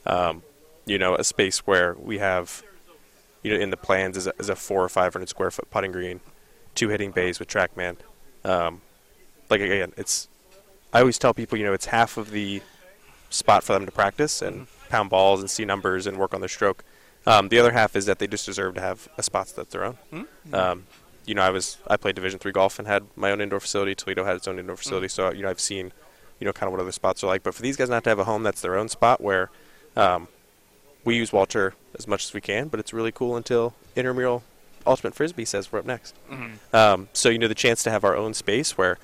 A space where we have, in the plans is a 400 or 500 square foot putting green, 2 hitting bays with TrackMan. Again, I always tell people, it's half of the spot for them to practice and pound balls and see numbers and work on their stroke. The other half is that they just deserve to have a spot that's their own. I played Division III golf and had my own indoor facility. Toledo had its own indoor facility, so I've seen, kind of what other spots are like. But for these guys not to have a home that's their own spot, where we use Walter as much as we can, but it's really cool until intramural ultimate frisbee says we're up next. So the chance to have our own space where,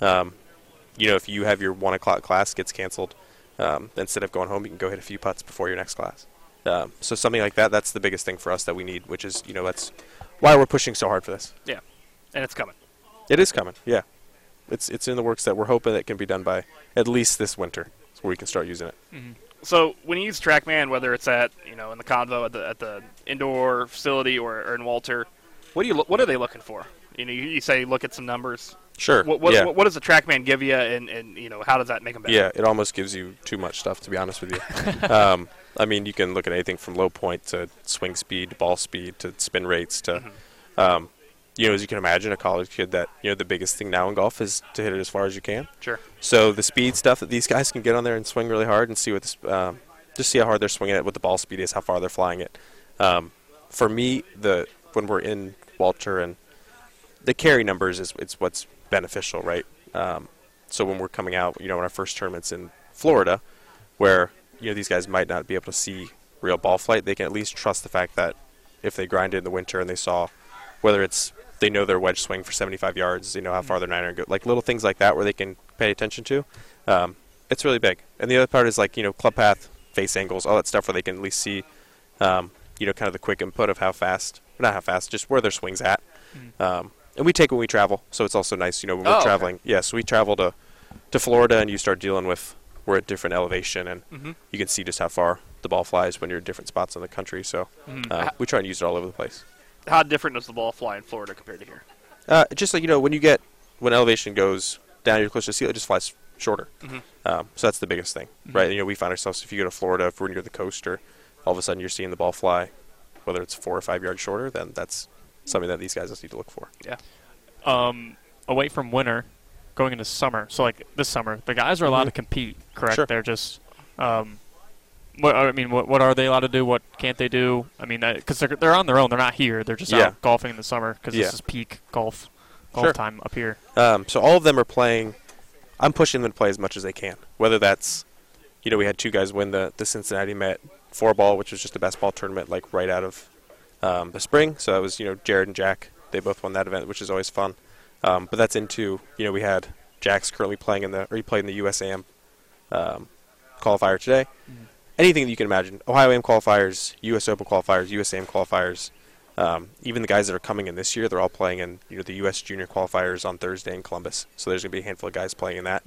if you have your 1 o'clock class gets canceled, instead of going home, you can go hit a few putts before your next class. So something like that, that's the biggest thing for us that we need, which is, that's why we're pushing so hard for this. Yeah, and it's coming. It is coming, yeah. It's in the works that we're hoping it can be done by at least this winter, where we can start using it. So when you use TrackMan, whether it's at in the convo at the indoor facility or in Walter, what are they looking for? You say look at some numbers. Sure. What does the TrackMan give you, and how does that make them better? Yeah, it almost gives you too much stuff, to be honest with you. You can look at anything from low point to swing speed, to ball speed, to spin rates, to, as you can imagine, a college kid that, the biggest thing now in golf is to hit it as far as you can. Sure. So the speed stuff that these guys can get on there and swing really hard and see what just see how hard they're swinging it, what the ball speed is, how far they're flying it. For me, when we're in Walter and the carry numbers it's what's beneficial, right? So when we're coming out, in our first tournaments in Florida, where these guys might not be able to see real ball flight, they can at least trust the fact that if they grind it in the winter and they saw whether it's they know their wedge swing for 75 yards, they know how far their niner go, like little things like that where they can pay attention to. It's really big. And the other part is club path, face angles, all that stuff where they can at least see, kind of the quick input of how fast, not how fast, just where their swing's at. And we take when we travel, so it's also nice, when we're traveling. Okay. Yeah, so we travel to Florida, and you start dealing with, we're at different elevation, and you can see just how far the ball flies when you're at different spots in the country. So we try and use it all over the place. How different does the ball fly in Florida compared to here? Just like, when elevation goes down, you're close to the sea, it just flies shorter. So that's the biggest thing, right? We find ourselves, if you go to Florida, if we're near the coast, or all of a sudden you're seeing the ball fly, whether it's 4 or 5 yards shorter, then that's something that these guys just need to look for. Yeah. Away from winter, going into summer. So, like this summer, the guys are allowed to compete, correct? Sure. They're just What are they allowed to do? What can't they do? I mean, because they're on their own. They're not here. They're just out golfing in the summer because this is peak golf time up here. So all of them are playing. I'm pushing them to play as much as they can. Whether that's, we had 2 guys win the Cincinnati Met 4-ball, which was just the best ball tournament, like right out of the spring. So that was, Jared and Jack. They both won that event, which is always fun. But that's into, we had Jack's currently playing he played in the USAM qualifier today. Mm-hmm. Anything that you can imagine. Ohio AM qualifiers, US Open qualifiers, USAM qualifiers. Even the guys that are coming in this year, they're all playing in the U.S. Junior qualifiers on Thursday in Columbus. So there's going to be a handful of guys playing in that.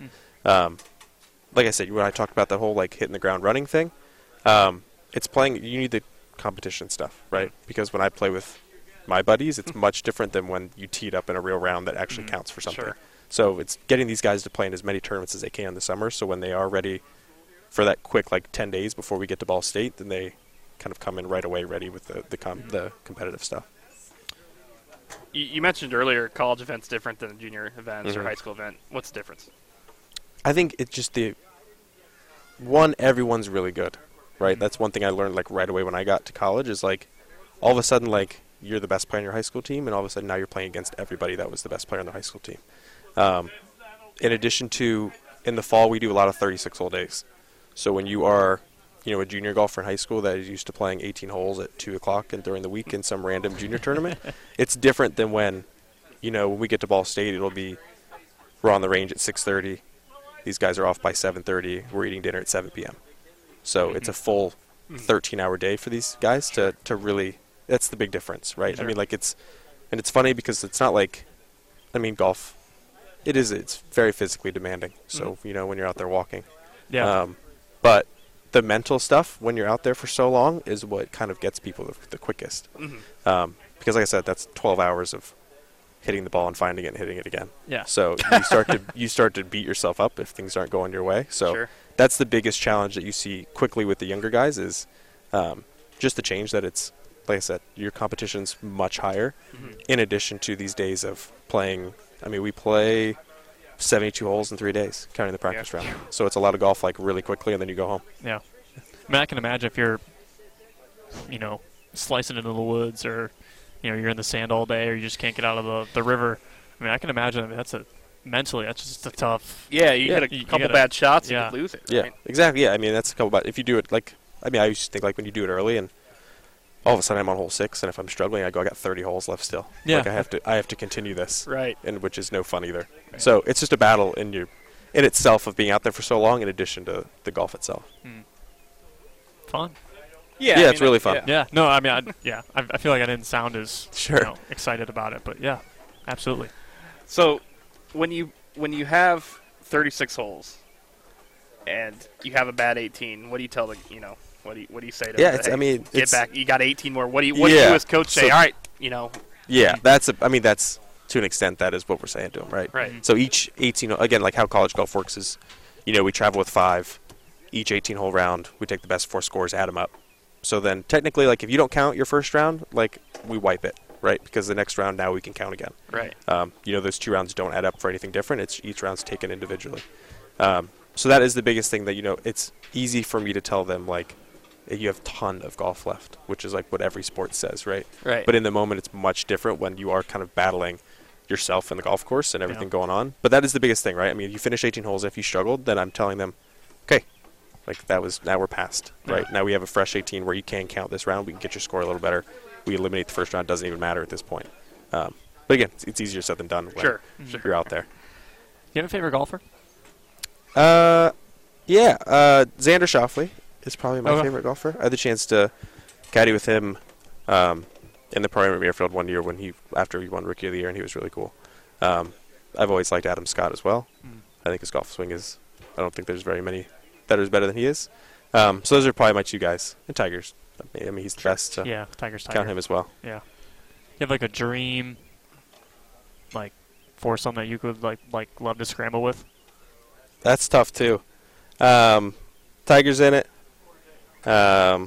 Like I said, when I talked about the whole hitting the ground running thing, it's playing. You need the competition stuff, right? Because when I play with my buddies, it's much different than when you teed up in a real round that actually counts for something. Sure. So it's getting these guys to play in as many tournaments as they can in the summer. So when they are ready for that quick 10 days before we get to Ball State, then they kind of come in right away ready with the competitive stuff. You mentioned earlier college events different than junior events or high school event. What's the difference? I think it's just everyone's really good, right? That's one thing I learned right away when I got to college is all of a sudden you're the best player on your high school team, and all of a sudden now you're playing against everybody that was the best player on the high school team. In addition to, in the fall we do a lot of 36-hole days. So when you are a junior golfer in high school that is used to playing 18 holes at 2 o'clock and during the week in some random junior tournament, it's different than when we get to Ball State, we're on the range at 6:30. These guys are off by 7:30. We're eating dinner at 7 p.m. So it's a full 13-hour day for these guys to really, that's the big difference, right? Sure. I mean, it's funny because it's not golf, it's very physically demanding. So, when you're out there walking. Yeah. But the mental stuff when you're out there for so long is what kind of gets people the quickest. Mm-hmm. Because like I said, that's 12 hours of hitting the ball and finding it and hitting it again. Yeah. So you start to beat yourself up if things aren't going your way. So that's the biggest challenge that you see quickly with the younger guys is just the change that it's, like I said, your competition's much higher in addition to these days of playing. I mean, we play 72 holes in 3 days, counting the practice round. So it's a lot of golf really quickly, and then you go home. Yeah. I mean, I can imagine if you're, slicing into the woods or, you're in the sand all day or you just can't get out of the river. I mean, I can imagine that's just a tough. Yeah, you hit a couple bad shots, you could lose it. Yeah, right? exactly. Yeah, I mean, that's a couple bad. If you do it I used to think when you do it early and all of a sudden I'm on hole 6, and if I'm struggling, I got 30 holes left still. Yeah. I have to continue this. Right. And which is no fun either. Right. So it's just a battle in itself of being out there for so long in addition to the golf itself. Fun. Yeah, it's really fun. Yeah. No, I mean, I feel like I didn't sound as excited about it, but yeah, absolutely. So when you have 36 holes and you have a bad 18, what do you tell the What do you say to them? Get back. You got 18 more. What do you as coach say? All right, Yeah, that's to an extent that is what we're saying to them, right? Right. So each 18, again, how college golf works is, we travel with 5. Each 18-hole round, we take the best 4 scores, add them up. So then technically, if you don't count your first round, we wipe it, right? Because the next round now we can count again. Right. Those 2 rounds don't add up for anything different. It's each round's taken individually. So that is the biggest thing that it's easy for me to tell them you have a ton of golf left, which is what every sport says, right? Right. But in the moment, it's much different when you are kind of battling yourself in the golf course and everything going on. But that is the biggest thing, right? I mean, you finish 18 holes. If you struggled, then I'm telling them, okay, now we're past, right? Now we have a fresh 18 where you can count this round. We can get your score a little better. We eliminate the first round. Doesn't even matter at this point. But again, it's easier said than done when you're out there. You have a favorite golfer? Xander Schauffele is probably my favorite golfer. I had the chance to caddy with him in the Pro-Am at Muirfield one year after he won Rookie of the Year, and he was really cool. I've always liked Adam Scott as well. I think his golf swing is, I don't think there's very many that are better than he is. So those are probably my 2 guys. And Tiger's. I mean, he's the best. So Tiger's count him as well. Yeah. You have a dream, foursome that you could love to scramble with? That's tough too. Tiger's in it. Man,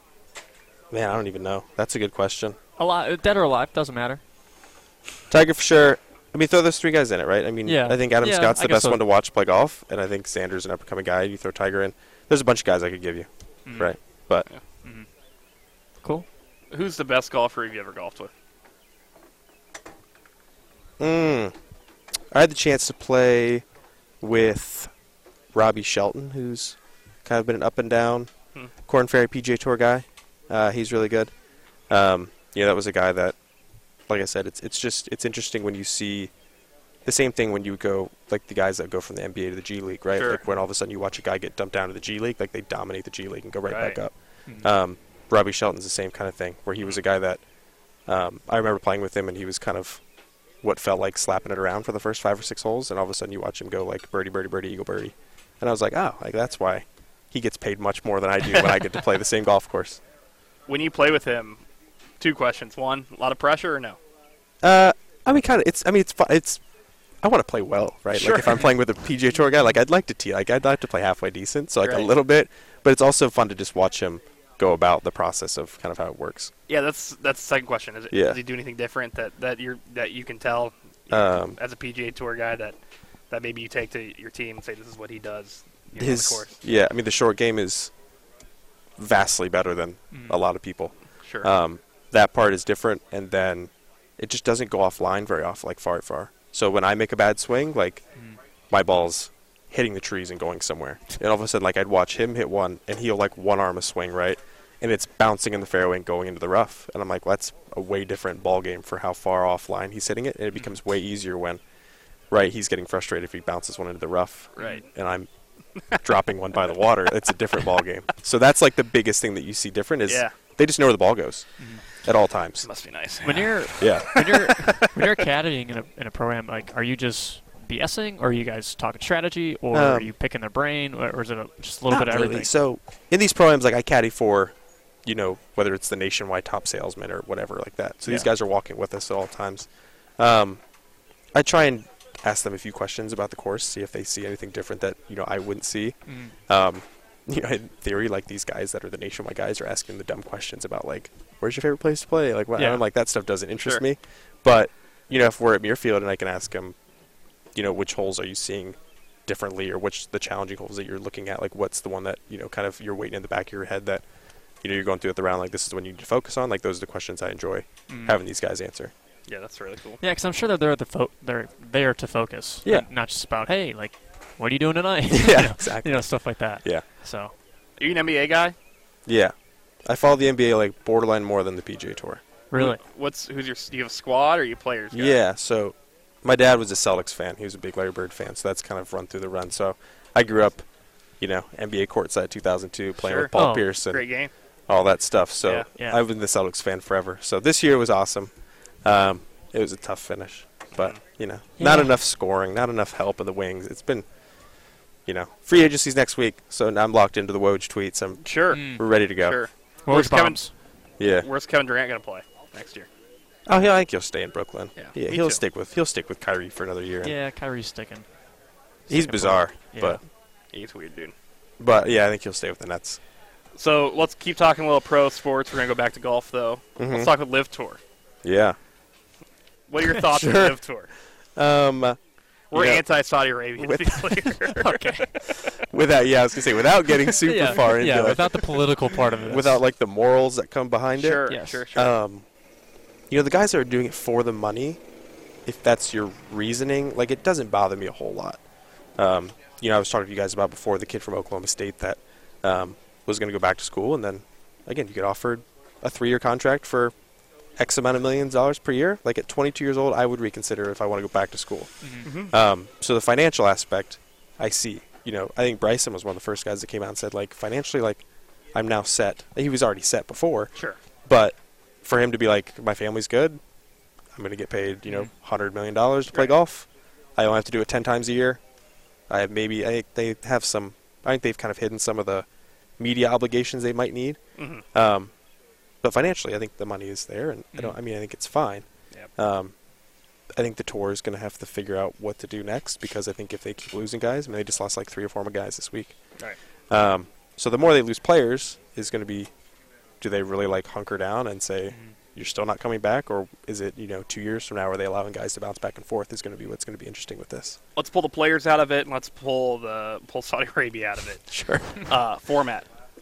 I don't even know. That's a good question. Dead or alive, doesn't matter. Tiger for sure. I mean, throw those 3 guys in it, right? I mean, I think Adam Scott's the best one to watch play golf, and I think Xander's an up-and-coming guy. You throw Tiger in. There's a bunch of guys I could give you. right? But Cool. Who's the best golfer you've ever golfed with? I had the chance to play with Robbie Shelton, who's kind of been an up and down Korn Ferry PGA Tour guy. He's really good. That was a guy that, like I said, it's interesting when you see the same thing when you go, like the guys that go from the NBA to the G League, right? Sure. Like when all of a sudden you watch a guy get dumped down to the G League, like they dominate the G League and go right back up. Robbie Shelton's the same kind of thing, where he was a guy that I remember playing with him, and he was kind of what felt like slapping it around for the first 5 or 6 holes, and all of a sudden you watch him go like birdie, birdie, birdie, eagle, birdie. And I was like, oh, like that's why he gets paid much more than I do when I get to play the same golf course. When you play with him, 2 questions. One, a lot of pressure or no? I mean, kind of. It's fun. I want to play well, right? Sure. Like if I'm playing with a PGA Tour guy, like I'd like to tee, like I'd like to play halfway decent, so like Right. a little bit. But it's also fun to just watch him go about the process of kind of how it works. Yeah, that's the second question. Yeah. Does he do anything different that you can tell as a PGA Tour guy that maybe you take to your team and say this is what he does on the course? Yeah, I mean the short game is vastly better than a lot of people. Sure. That part is different, and then it just doesn't go offline very often, like far. So when I make a bad swing, like my ball's hitting the trees and going somewhere. And all of a sudden, like I'd watch him hit one, and he'll like one arm a swing, right? And it's bouncing in the fairway and going into the rough. And I'm like, well, that's a way different ball game for how far offline he's hitting it. And it becomes way easier when, right, he's getting frustrated if he bounces one into the rough. Right. And I'm dropping one by the water. It's a different ball game. So that's like the biggest thing that you see different is they just know where the ball goes at all times. Must be nice. When you're when you're caddying in a program, like, are you just BSing, or are you guys talking strategy, or are you picking their brain, or is it just a little bit of Not everything? really. So in these programs, like I caddy for, whether it's the nationwide top salesman or whatever like that. So these guys are walking with us at all times. I try and ask them a few questions about the course, see if they see anything different that I wouldn't see. In theory, like these guys that are the nationwide guys are asking the dumb questions about like, where's your favorite place to play? Like, I'm like, that stuff doesn't interest me. But if we're at Muirfield and I can ask them, which holes are you seeing differently, or which the challenging holes that you're looking at, like what's the one that kind of you're waiting in the back of your head that you're going through at the round, like this is when you need to focus on. Like those are the questions I enjoy having these guys answer. Yeah, that's really cool. Yeah, because I'm sure that they're there to focus. Yeah. Not just about, hey, like, what are you doing tonight? Yeah, exactly. Stuff like that. Yeah. So. Are you an NBA guy? Yeah. I follow the NBA like borderline more than the PGA Tour. Really? Do you have a squad, or are you players guy? Yeah, so my dad was a Celtics fan. He was a big Larry Bird fan, so that's kind of run through the run. So I grew up, NBA courtside 2002, playing with Paul Pierce and Great game. all that stuff. So Yeah. I've been the Celtics fan forever. So this year was awesome. It was a tough finish, but not enough scoring, not enough help in the wings. It's been, free agency's next week, so now I'm locked into the Woj tweets. We're ready to go. Sure. Where's bombs? Yeah. Where's Kevin Durant going to play next year? Oh, I think he'll stay in Brooklyn. Yeah, me he'll too. stick with Kyrie for another year. Yeah, Kyrie's sticking. He's bizarre, Yeah. but He's weird, dude. yeah, I think he'll stay with the Nets. So let's keep talking a little pro sports. We're going to go back to golf, though. Let's talk about Live Tour. Yeah. What are your thoughts on Sure. Live Tour? Yeah. We're anti-Saudi Arabia, to be clear. Okay. I was gonna say without getting super far into it, without the political part of it. without like the morals that come behind Sure, it. Yes. sure. The guys that are doing it for the money, if that's your reasoning, like it doesn't bother me a whole lot. I was talking to you guys about before the kid from Oklahoma State that was going to go back to school, and then again you get offered a 3-year contract for X amount of millions of dollars per year. Like at 22 years old, I would reconsider if I want to go back to school. So the financial aspect, I see. I think Bryson was one of the first guys that came out and said, like, financially, like, I'm now set. He was already set before. Sure. But for him to be like, my family's good, I'm going to get paid, $100 million to play golf. I only have to do it 10 times a year. I think they've kind of hidden some of the media obligations they might need. But financially, I think the money is there, and I think it's fine. Yep. I think the tour is going to have to figure out what to do next, because I think if they keep losing guys, they just lost like 3 or 4 more guys this week. Right. So the more they lose players is going to be, do they really like hunker down and say you're still not coming back, or is it 2 years from now are they allowing guys to bounce back and forth? Is going to be what's going to be interesting with this. Let's pull the players out of it, and let's pull Saudi Arabia out of it. Sure. Format.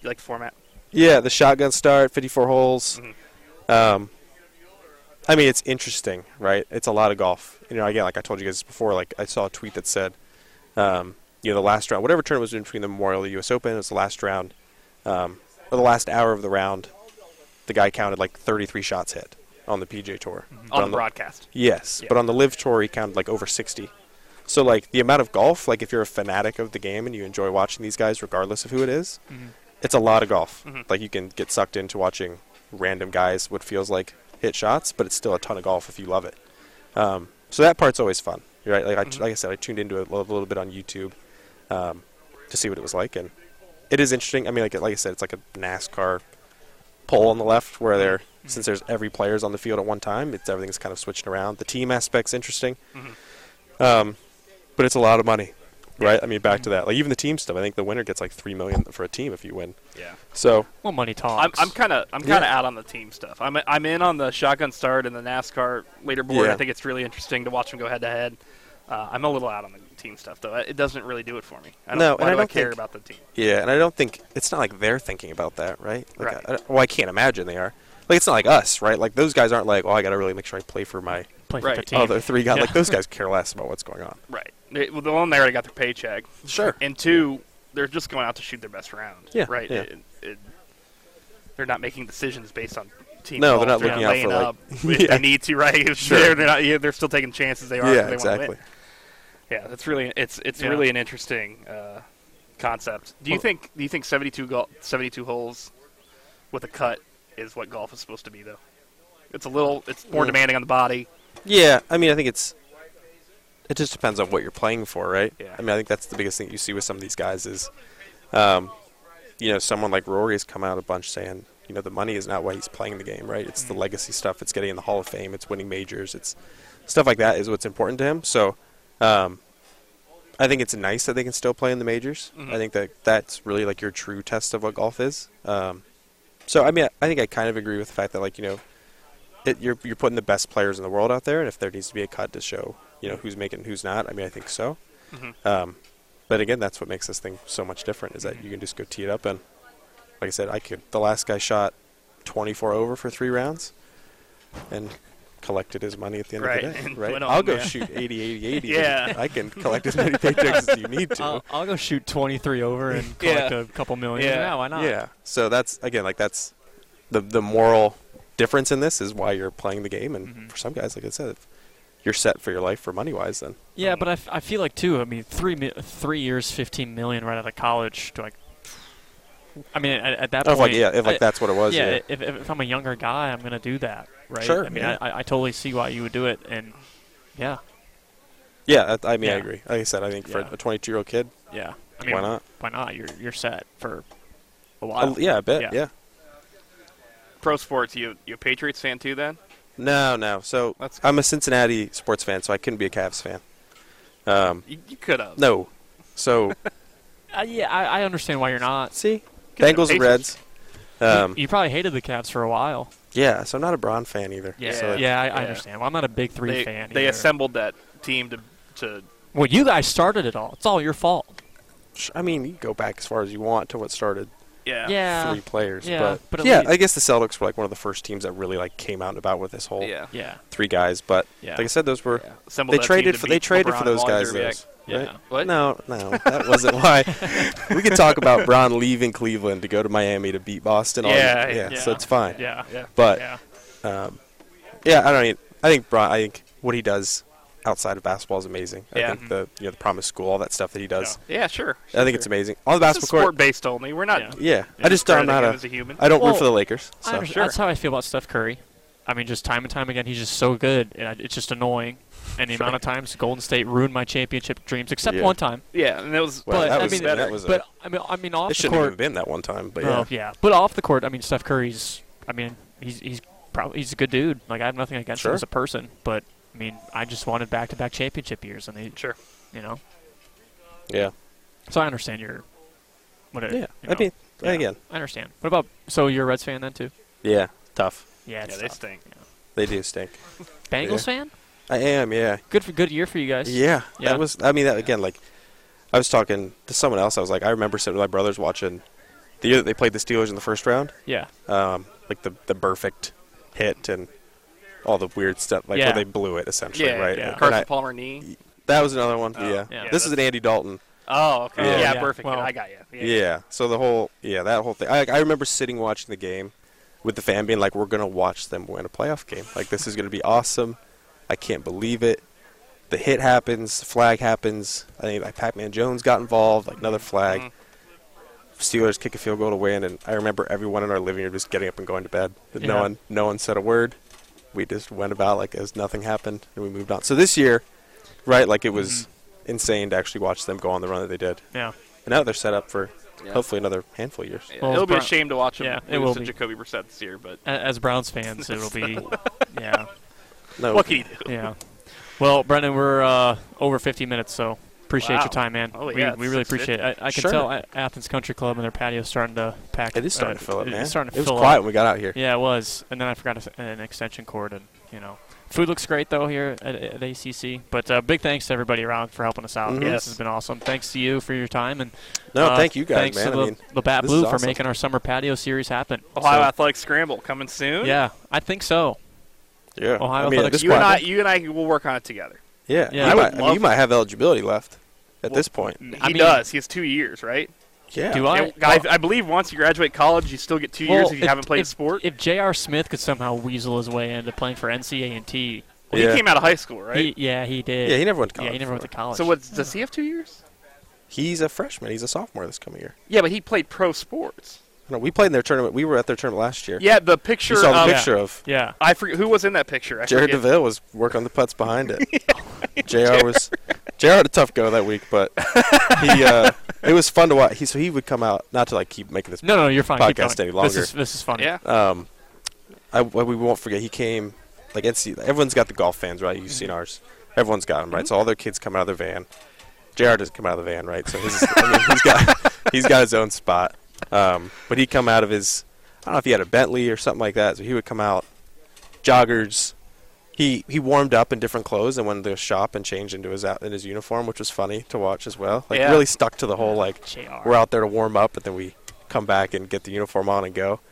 You like the format? Yeah, the shotgun start, 54 holes. Mhm. I mean, it's interesting, right? It's a lot of golf. You know, again, like I told you guys before, like I saw a tweet that said, the last round, whatever tournament was in between the Memorial and the U.S. Open, it was the last round, or the last hour of the round, the guy counted like 33 shots hit on the PGA Tour. But On the broadcast. Yes, Yeah. but on the Live Tour, he counted like over 60. So, like, the amount of golf, like, if you're a fanatic of the game and you enjoy watching these guys regardless of who it is, it's a lot of golf. Like, you can get sucked into watching random guys, what feels like hit shots, but it's still a ton of golf if you love it. So that part's always fun, right? Like I said, I tuned into it a little bit on YouTube to see what it was like, and it is interesting. I mean, like I said, it's like a NASCAR pole on the left where they're since there's every player's on the field at one time, everything's kind of switching around. The team aspect's interesting, but it's a lot of money, right? I mean, back to that, like even the team stuff. I think the winner gets like $3 million for a team if you win. Yeah. So Well, money talks. I'm kind of out on the team stuff. I'm in on the shotgun start and the NASCAR leaderboard. Yeah. I think it's really interesting to watch them go head to head. I'm a little out on the team stuff though. It doesn't really do it for me. I don't care about the team. yeah, and I don't think it's not like they're thinking about that, right? Like, Right. I can't imagine they are. Like it's not like us, right? Like those guys aren't like, I got to really make sure I play for my Play for Right. the team. other three guys. Yeah. Like those guys care less about what's going on. Right. Well, the one they already got their paycheck. Sure. And two, they're just going out to shoot their best round. Yeah, Right. yeah. They're not making decisions based on team. No, golf. they're not looking out laying for, like- up if Yeah. they need to. Right. Sure. They're still taking chances. They are. Yeah, if they exactly. Want to win. Yeah, that's really it's Yeah. really an interesting concept. Do you think 72 holes with a cut is what golf is supposed to be though? It's more demanding on the body. Yeah, I mean, I think it just depends on what you're playing for, right? Yeah. I mean, I think that's the biggest thing you see with some of these guys is, someone like Rory has come out a bunch saying, the money is not why he's playing the game, right? It's the legacy stuff. It's getting in the Hall of Fame. It's winning majors. It's stuff like that is what's important to him. So, I think it's nice that they can still play in the majors. I think that's really like your true test of what golf is. So, I mean, I think I kind of agree with the fact that, like, you're putting the best players in the world out there, and if there needs to be a cut to show, who's making and who's not, I mean, I think so. But again, that's what makes this thing so much different is that you can just go tee it up, and like I said, the last guy shot 24 over for 3 rounds and collected his money at the end Right, of the day, and right? went I'll on, go yeah. shoot 80. Yeah. I can collect as many paychecks as you need to. I'll go shoot 23 over and collect Yeah. a couple million. Yeah. Yeah, why not? Yeah. So that's the moral difference in this is why you're playing the game, and for some guys, like I said, if you're set for your life for money wise, then Yeah, but I feel like too. I mean, 3 years, 15 million right out of college. I mean, at that point, if that's what it was. yeah. Yeah. If I'm a younger guy, I'm gonna do that, right? Sure, I mean, yeah. I totally see why you would do it, and yeah, Yeah. I mean, I Yeah. agree. Like I said, I think for Yeah. a 22-year-old kid, yeah. I mean, why not? Why not? You're set for a while. Yeah, I bet. Yeah. Yeah. Pro sports, you a Patriots fan too then? No. So That's- I'm a Cincinnati sports fan, so I couldn't be a Cavs fan. You could have. No. So Yeah, I understand why you're not. see, Good Bengals and Pacers. Reds. You probably hated the Cavs for a while. Yeah. So I'm not a Braun fan either. Yeah, So yeah, I Yeah. understand. Well, I'm not a big 3 They fan. they either. assembled that team to Well, you guys started it all. It's all your fault. I mean, you can go back as far as you want to what started Yeah. 3 players. Yeah, but at yeah, least- I guess the Celtics were like one of the first teams that really like came out and about with this whole yeah. Yeah. 3 guys. But Yeah. like I said, those were Assembled they that traded team for to beat LeBron those and guys. Wally Those, Zerbiak. Yeah. right? What? No, that wasn't why. We could talk about Braun leaving Cleveland to go to Miami to beat Boston. Yeah, So it's fine. Yeah. Yeah. But Yeah. I think Braun. I think what he does outside of basketball is amazing. Yeah. I think the promise school, all that stuff that he does. Yeah, sure. I think it's amazing. On the It's basketball court. sport based only. We're not. Yeah. Yeah, I just I'm not as a human. I don't root Well, for the Lakers. I So. understand. That's how I feel about Steph Curry. I mean, just time and time again, he's just so good, and it's just annoying. And the amount of times Golden State ruined my championship dreams, except Yeah. one time. Yeah, and it was. Well, But that I was mean, that was. But I mean, off it the shouldn't have court. even been that one time. But Well, yeah. But off the court, I mean, Steph Curry's. I mean, he's a good dude. Like, I have nothing against him Sure. as a person, but I mean, I just wanted back-to-back championship years, and they, Sure. Yeah. So I understand your. Whatever. Yeah. you I know. mean, Yeah. again, I understand. What about? So you're a Reds fan then too? yeah, tough. Yeah, it's Yeah, they tough. stink. They do stink. Bengals fan? I am. Yeah. Good year for you guys. Yeah. Yeah. That was. I mean, that again, like, I was talking to someone else. I was like, I remember sitting with my brothers watching The year that they played the Steelers in the first round, Yeah. like the perfect hit and all the weird stuff, like Yeah. where they blew it essentially, Yeah, right? yeah. And Carson I- Palmer knee. that was another one. Oh, yeah. yeah. This is an Andy Dalton. Oh, okay. Yeah. Yeah, Yeah, perfect. well- I got you. Yeah. So the whole, that whole thing. I remember sitting watching the game with the fan being like, we're going to watch them win a playoff game. Like, this is going to be awesome. I can't believe it. The hit happens. The flag happens. I think like Pac-Man Jones got involved. Like another flag. Mhm. Steelers kick a field goal to win. And I remember everyone in our living room just getting up and going to bed. Yeah. No one said a word. We just went about like as nothing happened. And we moved on. So this year, right, like it was insane to actually watch them go on the run that they did. Yeah. And now they're set up for Yeah. hopefully another handful of years. Yeah, Well, it'll be a Brown- shame to watch him Yeah, it lose will to be. Jacoby Brissett this year, but As Browns fans, it'll be, yeah. No, what can you do? Yeah. Well, Brendan, we're over 50 minutes, so appreciate Wow. your time, man. Oh, yeah, we it's really 6:50. appreciate it. I can Sure. tell Athens Country Club and their patio is starting to pack. It is starting to fill up, man. It's starting to It was fill quiet up. when we got out here. Yeah, it was. And then I forgot an extension cord, and food looks great though here at ACC. But big thanks to everybody around for helping us out. Mhm. This Yes. has been awesome. Thanks to you for your time, and No, thank you guys, thanks man. to I mean, the Bat this Blue is for awesome. making our summer patio series happen. Ohio So, Athletic Scramble coming soon. yeah, I think so. Yeah. Ohio I mean, at Athletics this You point, and I will work on it together. yeah. Yeah. You I would might, love you might have eligibility left at this point. He does. He has 2 years, right? Yeah. Do I? And I believe once you graduate college, you still get 2 years if you haven't played a sport. If J.R. Smith could somehow weasel his way into playing for NCA&T, Well, Yeah. he came out of high school, right? he did. Yeah, he never went to college. Yeah, he never went to before. college. So does he have 2 years? He's a freshman. He's a sophomore this coming year. Yeah, but he played pro sports. No, we played in their tournament. We were at their tournament last year. Yeah, the picture. You saw the of, picture of Yeah. I forget who was in that picture. I Jared forget. DeVille was working on the putts behind it. JR had a tough go that week, but it was fun to watch. He would come out, not to like keep making this No, you're fine. Keep podcast going. any longer. This is funny. Yeah. We won't forget he came like everyone's got the golf fans, right? You've seen ours. Everyone's got them, right? So all their kids come out of their van. JR doesn't come out of the van, right? So he's got his own spot. But he'd come out of his, I don't know if he had a Bentley or something like that. So he would come out, joggers. He warmed up in different clothes and went to the shop and changed into his uniform, which was funny to watch as well. Like Yeah. really stuck to the whole like JR. we're out there to warm up, but then we come back and get the uniform on and go.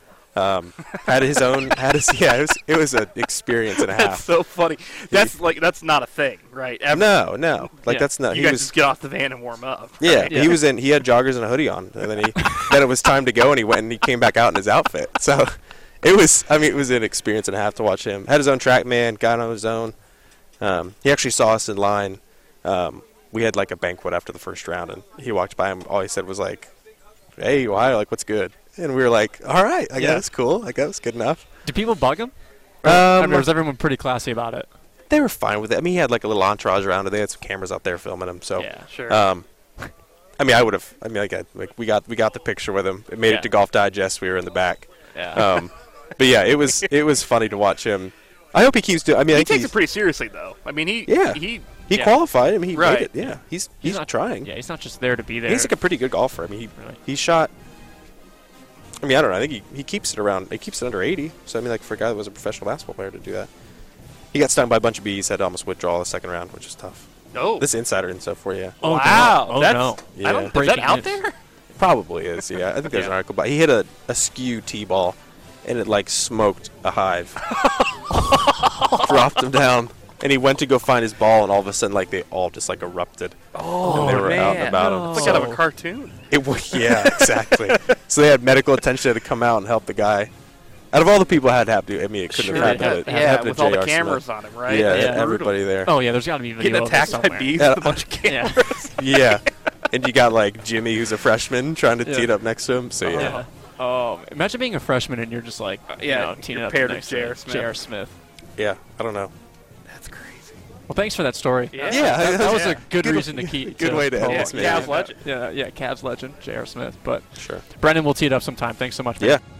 It was an experience and a That's half. so funny. That's not a thing, right? Ever. No, like Yeah. that's not. You He guys was just get off the van and warm up. yeah, right? Yeah. he had joggers and a hoodie on, and then then it was time to go, and he went and he came back out in his outfit. So it was an experience and a half to watch him. Had his own TrackMan, got on his own. He actually saw us in line. We had like a banquet after the first round, and he walked by, and all he said was like, "Hey, Ohio, like what's good?" And we were like, "All right, I guess cool. I guess good enough." Do people bug him? Or Um, was everyone pretty classy about it? They were fine with it. I mean, he had like a little entourage around it. They had some cameras out there filming him. So, Yeah. Sure. I mean, I would have. I mean, like we got the picture with him. It made Yeah. it to Golf Digest. We were in the back. Yeah. But yeah, it was funny to watch him. I hope he keeps doing. I mean, I he think takes he's- it pretty seriously, though. I mean, he he qualified. I mean, he Right. made it. Yeah, he's not trying. Yeah, he's not just there to be there. He's like a pretty good golfer. I mean, Really? he shot. I mean, I don't know. I think he keeps it around. He keeps it under 80. So I mean, like for a guy that was a professional basketball player to do that, he got stung by a bunch of bees. Had to almost withdraw the second round, which is tough. Oh, This insider and stuff for you. Oh, wow. no. Oh, That's, no. I don't. Yeah. Is that Breaking out news. there? Probably is, yeah. I think there's an Yeah. article, but he hit a skew T-ball, and it like smoked a hive. Dropped him down, and he went to go find his ball, and all of a sudden, like they all just like erupted. Oh, And they were man. out and about him. It's like out of a cartoon. It was, yeah, exactly. So they had medical attention to come out and help the guy. Out of all the people it had to happen to, I mean, it couldn't Sure, have happened. yeah, to, Yeah, happened with to all the J.R. cameras Smith. on him, right? Yeah, Yeah. everybody there. Oh yeah, there's got to be video Getting of it attacked by somewhere. bees Yeah. with a bunch of Yeah. cameras. Yeah, and you got like Jimmy, who's a freshman, trying to Yeah. tee it up next to him. So yeah, Yeah. Oh, imagine being a freshman and you're just like, yeah, teeing you're up paired with next to J.R. Smith. J.R. Smith. yeah. I don't know. That's crazy. Well, thanks for that story. Yeah. Yeah, that was Yeah. a good Good- reason to keep. good way to end Yeah, this, man. Cavs legend. Yeah, Cavs legend, J.R. Smith. But Sure. Brendan, we'll tee it up sometime. Thanks so much, man. Yeah.